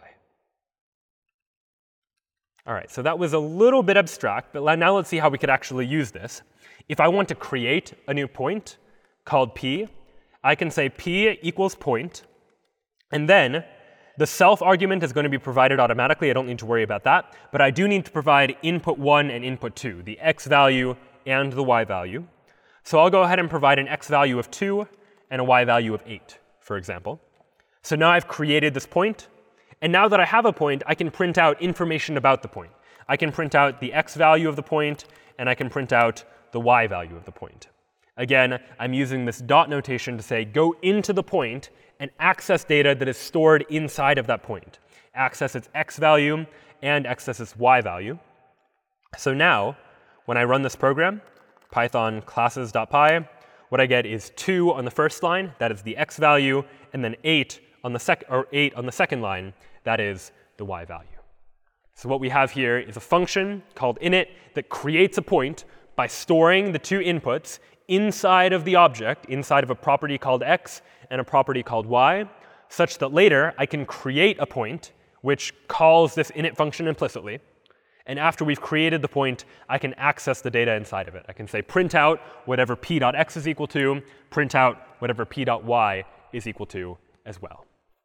All right, so that was a little bit abstract, but now let's see how we could actually use this. If I want to create a new point called p, I can say p equals point, and then the self argument is going to be provided automatically. I don't need to worry about that, but I do need to provide input 1 and input 2, the x value and the y value. So I'll go ahead and provide an x value of 2 and a y value of 8, for example. So now I've created this point. And now that I have a point, I can print out information about the point. I can print out the x value of the point, and I can print out the y value of the point. Again, I'm using this dot notation to say go into the point and access data that is stored inside of that point. Access its x value and access its y value. So now, when I run this program, Python classes.py, what I get is 2 on the first line, that is the x value, and then 8 on the second line, that is the y value. So what we have here is a function called init that creates a point by storing the two inputs inside of the object, inside of a property called x and a property called y, such that later I can create a point which calls this init function implicitly. And after we've created the point, I can access the data inside of it. I can say print out whatever p.x is equal to, print out whatever p.y is equal to as well.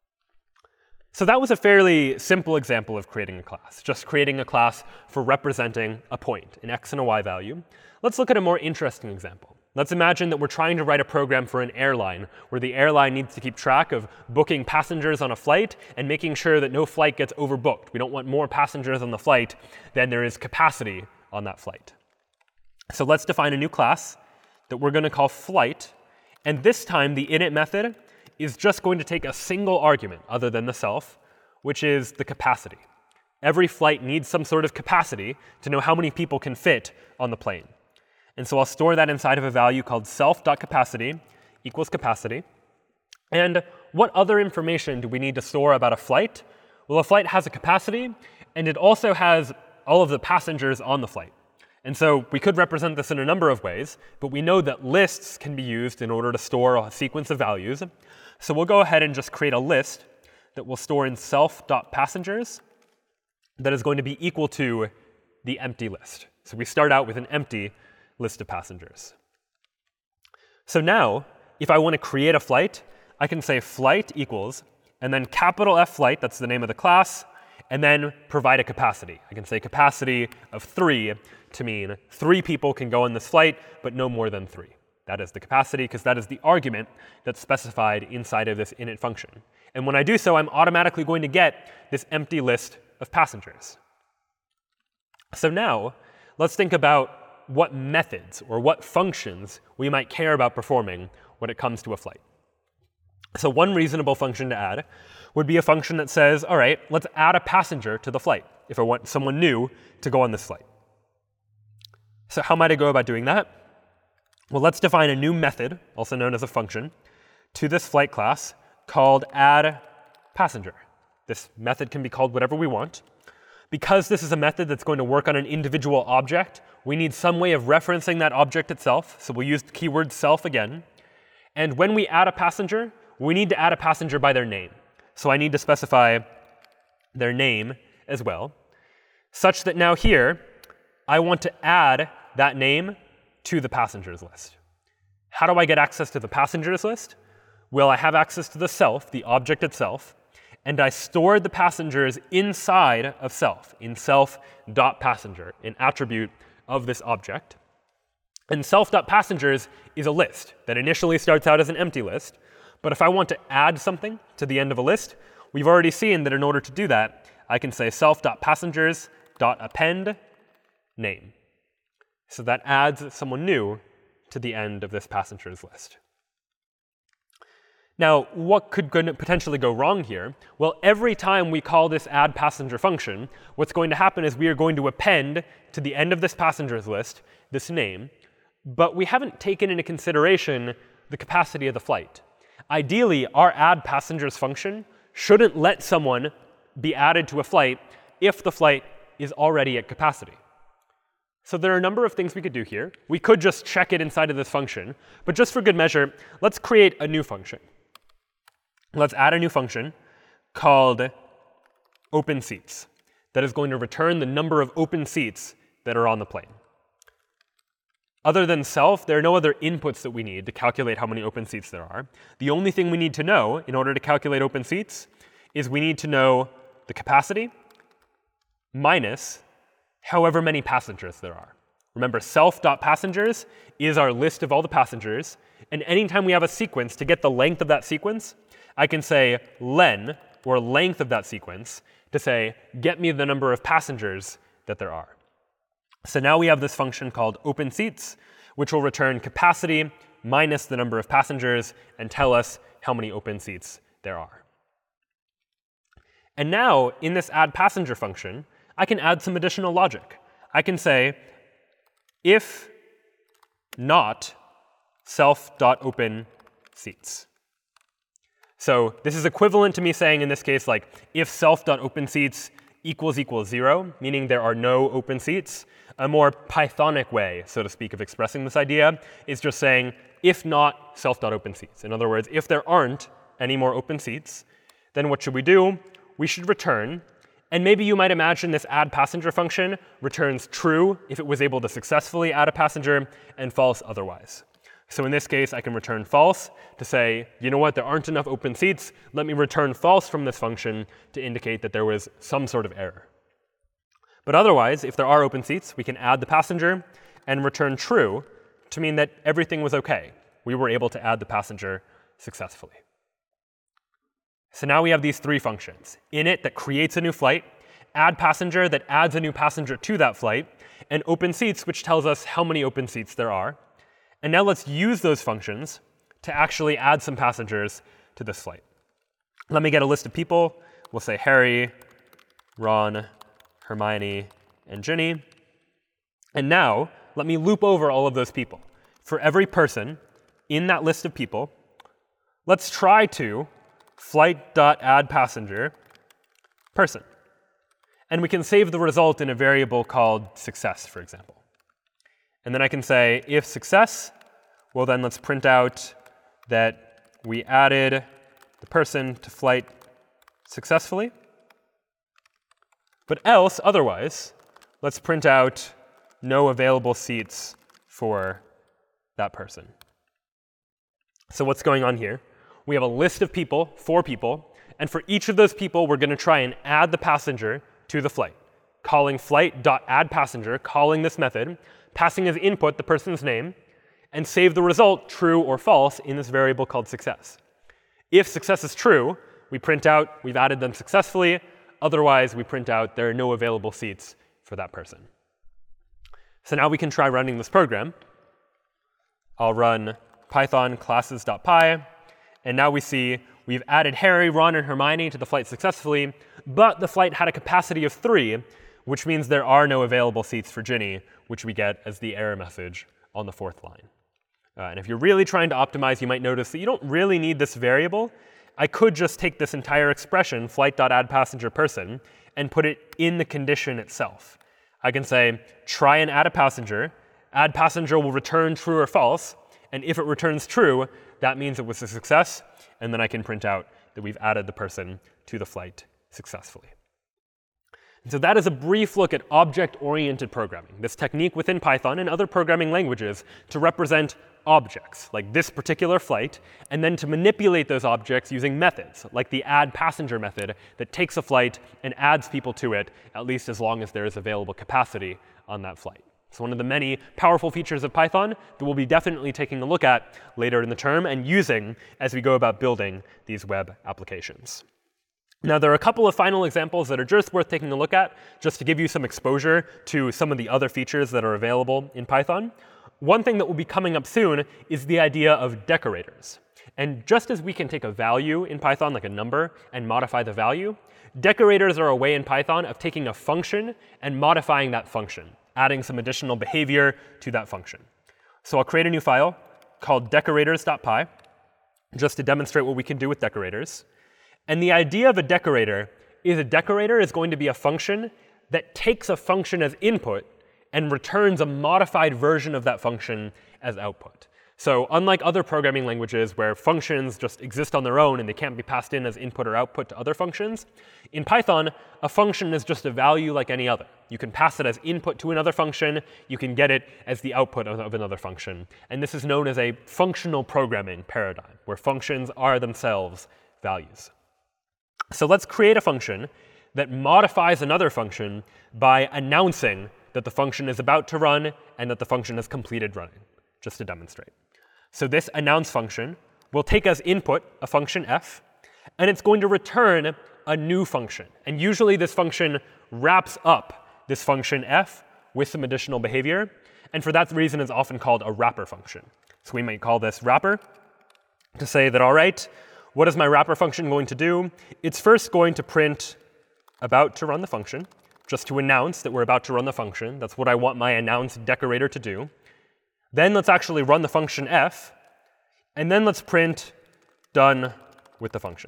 So that was a fairly simple example of creating a class, just creating a class for representing a point, an x and a y value. Let's look at a more interesting example. Let's imagine that we're trying to write a program for an airline, where the airline needs to keep track of booking passengers on a flight and making sure that no flight gets overbooked. We don't want more passengers on the flight than there is capacity on that flight. So let's define a new class that we're going to call flight. And this time, the init method is just going to take a single argument other than the self, which is the capacity. Every flight needs some sort of capacity to know how many people can fit on the plane. And so I'll store that inside of a value called self.capacity equals capacity. And what other information do we need to store about a flight? Well, a flight has a capacity, and it also has all of the passengers on the flight. And so we could represent this in a number of ways, but we know that lists can be used in order to store a sequence of values. So we'll go ahead and just create a list that will store in self.passengers that is going to be equal to the empty list. So we start out with an empty list of passengers. So now, if I want to create a flight, I can say flight equals, and then capital F flight, that's the name of the class, and then provide a capacity. I can say capacity of 3 to mean 3 people can go on this flight, but no more than 3. That is the capacity, because that is the argument that's specified inside of this init function. And when I do so, I'm automatically going to get this empty list of passengers. So now, let's think about what methods or what functions we might care about performing when it comes to a flight. So one reasonable function to add would be a function that says, all right, let's add a passenger to the flight if I want someone new to go on this flight. So how might I go about doing that? Well, let's define a new method, also known as a function, to this flight class called addPassenger. This method can be called whatever we want. Because this is a method that's going to work on an individual object, we need some way of referencing that object itself. So we'll use the keyword self again. And when we add a passenger, we need to add a passenger by their name. So I need to specify their name as well, such that now here, I want to add that name to the passengers list. How do I get access to the passengers list? Well, I have access to the self, the object itself, and I stored the passengers inside of self, in self.passenger, an attribute of this object. And self.passengers is a list that initially starts out as an empty list. But if I want to add something to the end of a list, we've already seen that in order to do that, I can say self.passengers.append name. So that adds someone new to the end of this passengers list. Now, what could potentially go wrong here? Well, every time we call this addPassenger function, what's going to happen is we are going to append to the end of this passengers list this name, but we haven't taken into consideration the capacity of the flight. Ideally, our add passengers function shouldn't let someone be added to a flight if the flight is already at capacity. So there are a number of things we could do here. We could just check it inside of this function, but just for good measure, let's create a new function. Let's add a new function called open seats that is going to return the number of open seats that are on the plane. Other than self, there are no other inputs that we need to calculate how many open seats there are. The only thing we need to know in order to calculate open seats is we need to know the capacity minus however many passengers there are. Remember, self.passengers is our list of all the passengers, and anytime we have a sequence, to get the length of that sequence, I can say len, or length of that sequence, to say, get me the number of passengers that there are. So now we have this function called open seats, which will return capacity minus the number of passengers and tell us how many open seats there are. And now, in this add passenger function, I can add some additional logic. I can say, if not self.open seats. So this is equivalent to me saying in this case, like, if self.open seats equals 0, meaning there are no open seats. A more Pythonic way, so to speak, of expressing this idea is just saying, if not self.open seats. In other words, if there aren't any more open seats, then what should we do? We should return. And maybe you might imagine this add passenger function returns true if it was able to successfully add a passenger and false otherwise. So in this case, I can return false to say, you know what, there aren't enough open seats. Let me return false from this function to indicate that there was some sort of error. But otherwise, if there are open seats, we can add the passenger and return true to mean that everything was OK. We were able to add the passenger successfully. So now we have these three functions. Init that creates a new flight, add passenger that adds a new passenger to that flight, and open seats, which tells us how many open seats there are. And now let's use those functions to actually add some passengers to this flight. Let me get a list of people. We'll say Harry, Ron, Hermione, and Ginny. And now, let me loop over all of those people. For every person in that list of people, let's try to flight.addPassenger person. And we can save the result in a variable called success, for example. And then I can say, if success, well, then let's print out that we added the person to flight successfully. But else, otherwise, let's print out no available seats for that person. So what's going on here? We have a list of people, 4 people, and for each of those people, we're going to try and add the passenger to the flight, calling flight.addPassenger, calling this method, passing as input the person's name, and save the result true or false in this variable called success. If success is true, we print out we've added them successfully. Otherwise, we print out there are no available seats for that person. So now we can try running this program. I'll run python classes.py. And now we see we've added Harry, Ron, and Hermione to the flight successfully, but the flight had a capacity of 3, which means there are no available seats for Ginny, which we get as the error message on the 4th line. And if you're really trying to optimize, you might notice that you don't really need this variable. I could just take this entire expression, flight.addPassengerPerson, and put it in the condition itself. I can say, try and add a passenger. Add passenger will return true or false. And if it returns true, that means it was a success. And then I can print out that we've added the person to the flight successfully. And so that is a brief look at object-oriented programming, this technique within Python and other programming languages to represent objects, like this particular flight, and then to manipulate those objects using methods, like the addPassenger method that takes a flight and adds people to it, at least as long as there is available capacity on that flight. It's one of the many powerful features of Python that we'll be definitely taking a look at later in the term and using as we go about building these web applications. Now, there are a couple of final examples that are just worth taking a look at, just to give you some exposure to some of the other features that are available in Python. One thing that will be coming up soon is the idea of decorators. And just as we can take a value in Python, like a number, and modify the value, decorators are a way in Python of taking a function and modifying that function, adding some additional behavior to that function. So I'll create a new file called decorators.py, just to demonstrate what we can do with decorators. And the idea of a decorator is going to be a function that takes a function as input and returns a modified version of that function as output. So unlike other programming languages where functions just exist on their own and they can't be passed in as input or output to other functions, in Python, a function is just a value like any other. You can pass it as input to another function. You can get it as the output of another function. And this is known as a functional programming paradigm, where functions are themselves values. So let's create a function that modifies another function by announcing that the function is about to run and that the function has completed running, just to demonstrate. So this announce function will take as input a function f, and it's going to return a new function. And usually this function wraps up this function f with some additional behavior. And for that reason, it's often called a wrapper function. So we might call this wrapper to say that, all right, what is my wrapper function going to do? It's first going to print about to run the function, just to announce that we're about to run the function. That's what I want my announce decorator to do. Then let's actually run the function f, and then let's print done with the function.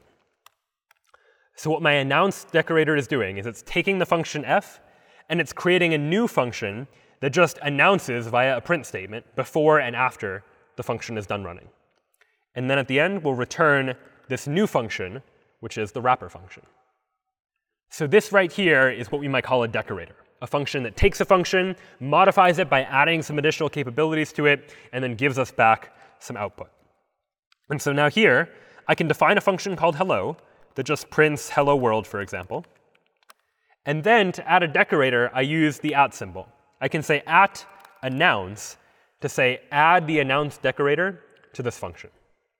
So what my announce decorator is doing is it's taking the function f, and it's creating a new function that just announces via a print statement before and after the function is done running. And then at the end, we'll return this new function, which is the wrapper function. So this right here is what we might call a decorator. A function that takes a function, modifies it by adding some additional capabilities to it, and then gives us back some output. And so now here, I can define a function called hello that just prints hello world, for example. And then to add a decorator, I use the @ symbol. I can say @announce to say add the announce decorator to this function.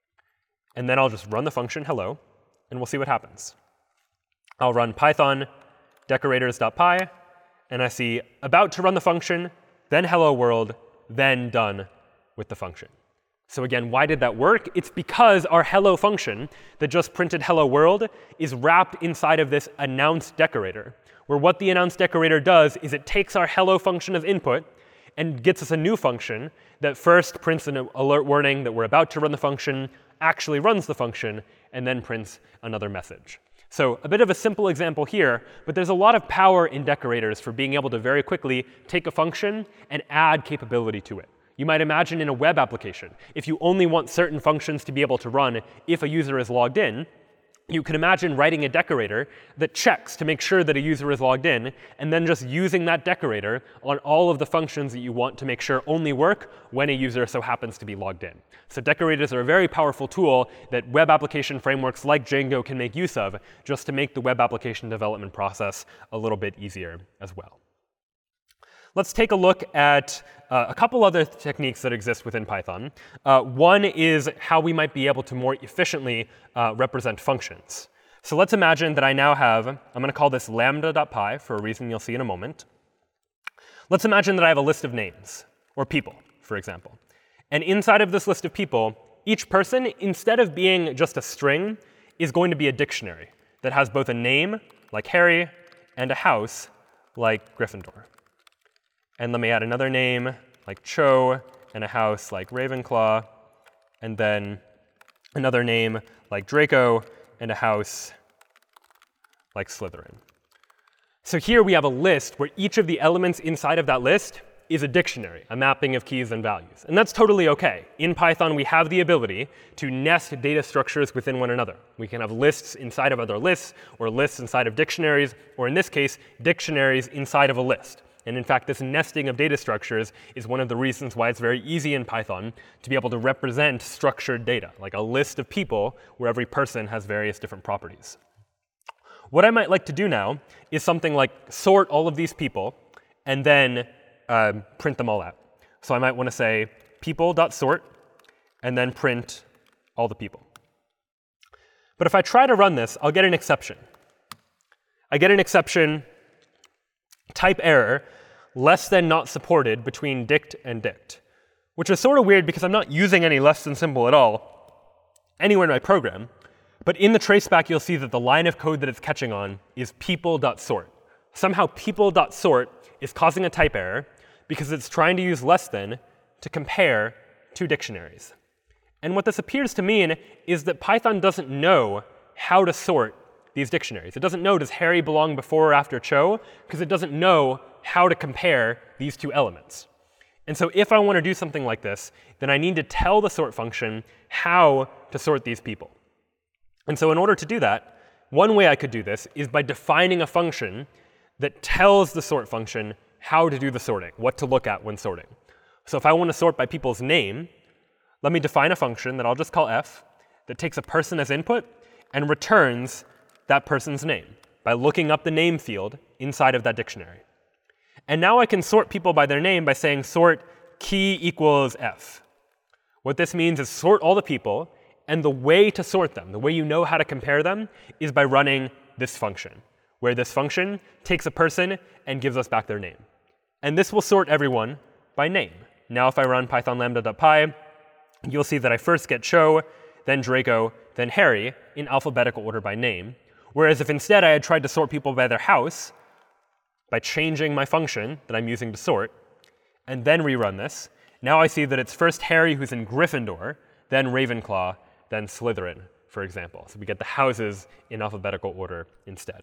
And then I'll just run the function hello, and we'll see what happens. I'll run python decorators.py, and I see about to run the function, then hello world, then done with the function. So again, why did that work? It's because our hello function that just printed hello world is wrapped inside of this announce decorator, where what the announce decorator does is it takes our hello function as input and gets us a new function that first prints an alert warning that we're about to run the function, actually runs the function, and then prints another message. So a bit of a simple example here, but there's a lot of power in decorators for being able to very quickly take a function and add capability to it. You might imagine in a web application, if you only want certain functions to be able to run if a user is logged in, you can imagine writing a decorator that checks to make sure that a user is logged in, and then just using that decorator on all of the functions that you want to make sure only work when a user so happens to be logged in. So decorators are a very powerful tool that web application frameworks like Django can make use of just to make the web application development process a little bit easier as well. Let's take a look at a couple other techniques that exist within Python. One is how we might be able to more efficiently represent functions. So let's imagine that I now have, I'm going to call this lambda.py for a reason you'll see in a moment. Let's imagine that I have a list of names, or people, for example. And inside of this list of people, each person, instead of being just a string, is going to be a dictionary that has both a name, like Harry, and a house, like Gryffindor. And let me add another name, like Cho, and a house like Ravenclaw, and then another name like Draco, and a house like Slytherin. So here we have a list where each of the elements inside of that list is a dictionary, a mapping of keys and values. And that's totally OK. In Python, we have the ability to nest data structures within one another. We can have lists inside of other lists, or lists inside of dictionaries, or in this case, dictionaries inside of a list. And in fact, this nesting of data structures is one of the reasons why it's very easy in Python to be able to represent structured data, like a list of people where every person has various different properties. What I might like to do now is something like sort all of these people and then print them all out. So I might want to say people.sort and then print all the people. But if I try to run this, I'll get an exception. I get an exception type error less than not supported between dict and dict, which is sort of weird because I'm not using any less than symbol at all anywhere in my program. But in the traceback, you'll see that the line of code that it's catching on is people.sort. Somehow people.sort is causing a type error because it's trying to use less than, to compare two dictionaries. And what this appears to mean is that Python doesn't know how to sort these dictionaries. It doesn't know, does Harry belong before or after Cho? Because it doesn't know how to compare these two elements. And so if I want to do something like this, then I need to tell the sort function how to sort these people. And so in order to do that, one way I could do this is by defining a function that tells the sort function how to do the sorting, what to look at when sorting. So if I want to sort by people's name, let me define a function that I'll just call f that takes a person as input and returns that person's name by looking up the name field inside of that dictionary. And now I can sort people by their name by saying sort key equals f. What this means is sort all the people, and the way to sort them, the way you know how to compare them, is by running this function, where this function takes a person and gives us back their name. And this will sort everyone by name. Now if I run python lambda.py, you'll see that I first get Cho, then Draco, then Harry in alphabetical order by name. Whereas if instead I had tried to sort people by their house, by changing my function that I'm using to sort, and then rerun this, now I see that it's first Harry who's in Gryffindor, then Ravenclaw, then Slytherin, for example. So we get the houses in alphabetical order instead.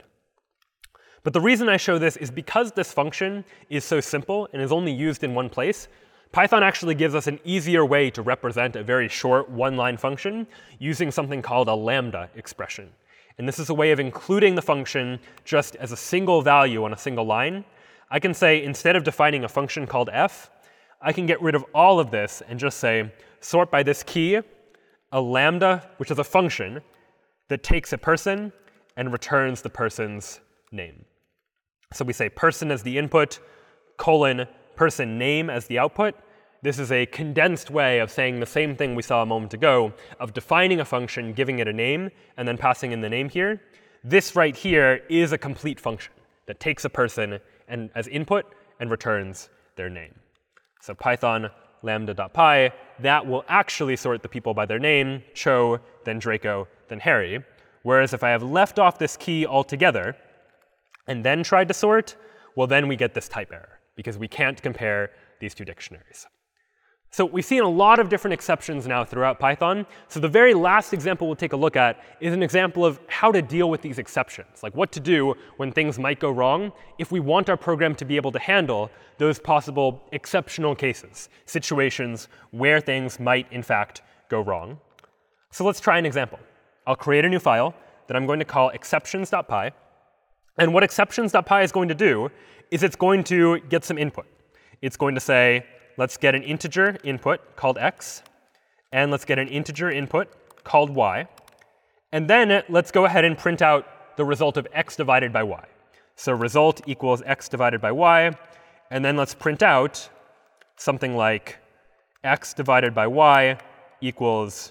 But the reason I show this is because this function is so simple and is only used in one place, Python actually gives us an easier way to represent a very short one-line function using something called a lambda expression. And this is a way of including the function just as a single value on a single line. I can say, instead of defining a function called f, I can get rid of all of this and just say, sort by this key, a lambda, which is a function that takes a person and returns the person's name. So we say person as the input, colon, person name as the output. This is a condensed way of saying the same thing we saw a moment ago, of defining a function, giving it a name, and then passing in the name here. This right here is a complete function that takes a person and as input and returns their name. So python lambda.py, that will actually sort the people by their name, Cho, then Draco, then Harry. Whereas if I have left off this key altogether and then tried to sort, well, then we get this type error, because we can't compare these two dictionaries. So we've seen a lot of different exceptions now throughout Python. So the very last example we'll take a look at is an example of how to deal with these exceptions, like what to do when things might go wrong if we want our program to be able to handle those possible exceptional cases, situations where things might, in fact, go wrong. So let's try an example. I'll create a new file that I'm going to call exceptions.py. And what exceptions.py is going to do is it's going to get some input. It's going to say, let's get an integer input called x, and let's get an integer input called y. And then let's go ahead and print out the result of x divided by y. So result equals x divided by y. And then let's print out something like x divided by y equals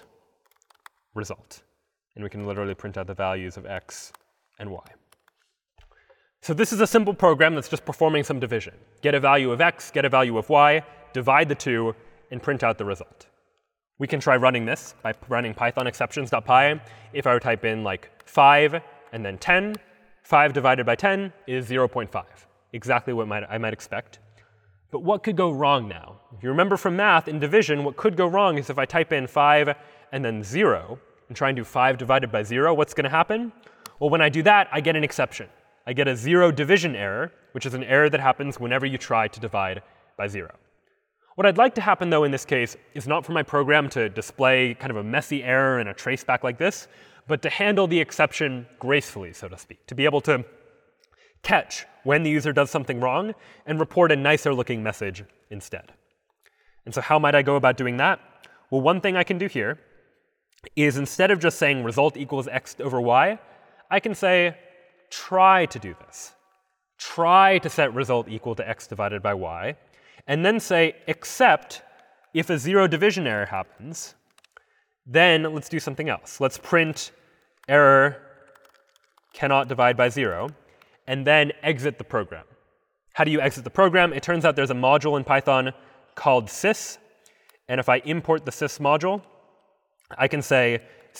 result. And we can literally print out the values of x and y. So this is a simple program that's just performing some division. Get a value of x, get a value of y, divide the two, and print out the result. We can try running this by running python exceptions.py. If I were to type in like 5 and then 10, 5 divided by 10 is 0.5, exactly what I might expect. But what could go wrong now? If you remember from math, in division, what could go wrong is if I type in 5 and then 0 and try and do 5 divided by 0, what's going to happen? Well, when I do that, I get an exception. I get a zero division error, which is an error that happens whenever you try to divide by 0. What I'd like to happen, though, in this case, is not for my program to display kind of a messy error and a traceback like this, but to handle the exception gracefully, so to speak, to be able to catch when the user does something wrong and report a nicer looking message instead. And so how might I go about doing that? Well, one thing I can do here is instead of just saying result equals x over y, I can say try to do this. Try to set result equal to x divided by y, and then say except if a zero division error happens, then let's do something else. Let's print error cannot divide by 0, and then exit the program. How do you exit the program? It turns out there's a module in Python called sys, and if I import the sys module, I can say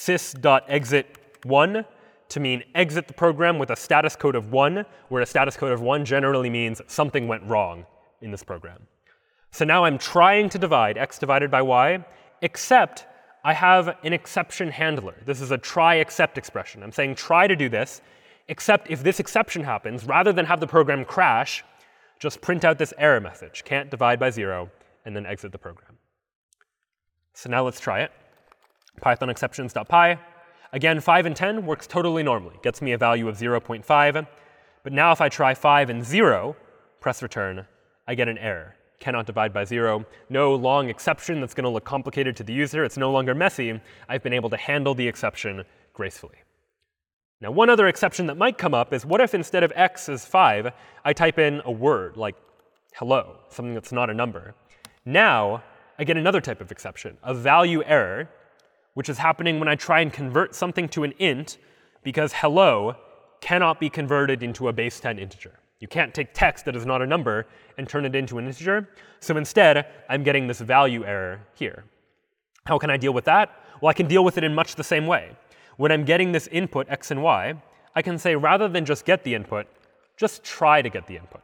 sys.exit1 to mean exit the program with a status code of 1, where a status code of 1 generally means something went wrong in this program. So now I'm trying to divide x divided by y, except I have an exception handler. This is a try except expression. I'm saying try to do this, except if this exception happens, rather than have the program crash, just print out this error message, can't divide by 0, and then exit the program. So now let's try it. Python exceptions.py. Again, 5 and 10 works totally normally, gets me a value of 0.5. But now if I try 5 and 0, press return, I get an error. Cannot divide by 0. No long exception that's going to look complicated to the user. It's no longer messy. I've been able to handle the exception gracefully. Now, one other exception that might come up is, what if instead of x is 5, I type in a word like hello, something that's not a number? Now, I get another type of exception, a value error, which is happening when I try and convert something to an int, because hello cannot be converted into a base 10 integer. You can't take text that is not a number and turn it into an integer. So instead, I'm getting this value error here. How can I deal with that? Well, I can deal with it in much the same way. When I'm getting this input, x and y, I can say, rather than just get the input, just try to get the input.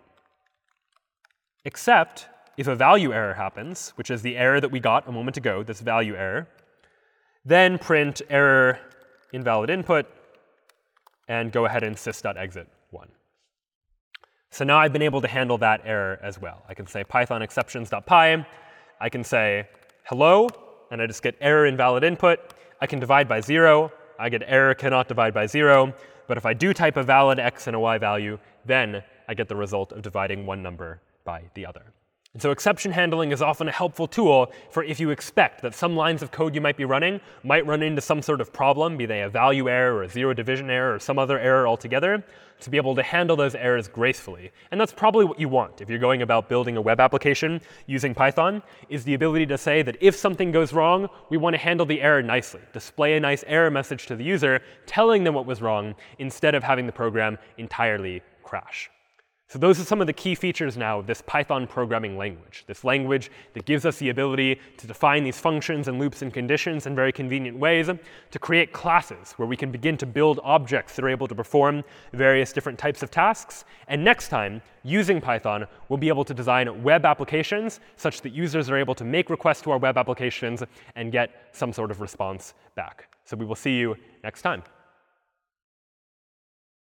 Except if a value error happens, which is the error that we got a moment ago, this value error, then print error invalid input, and go ahead and sys.exit 1. So now I've been able to handle that error as well. I can say python exceptions.py. I can say hello, and I just get error invalid input. I can divide by 0. I get error cannot divide by 0. But if I do type a valid x and a y value, then I get the result of dividing one number by the other. And so exception handling is often a helpful tool for if you expect that some lines of code you might be running might run into some sort of problem, be they a value error or a zero division error or some other error altogether, to be able to handle those errors gracefully. And that's probably what you want if you're going about building a web application using Python, is the ability to say that if something goes wrong, we want to handle the error nicely, display a nice error message to the user, telling them what was wrong, instead of having the program entirely crash. So those are some of the key features now of this Python programming language, this language that gives us the ability to define these functions and loops and conditions in very convenient ways, to create classes where we can begin to build objects that are able to perform various different types of tasks. And next time, using Python, we'll be able to design web applications such that users are able to make requests to our web applications and get some sort of response back. So we will see you next time.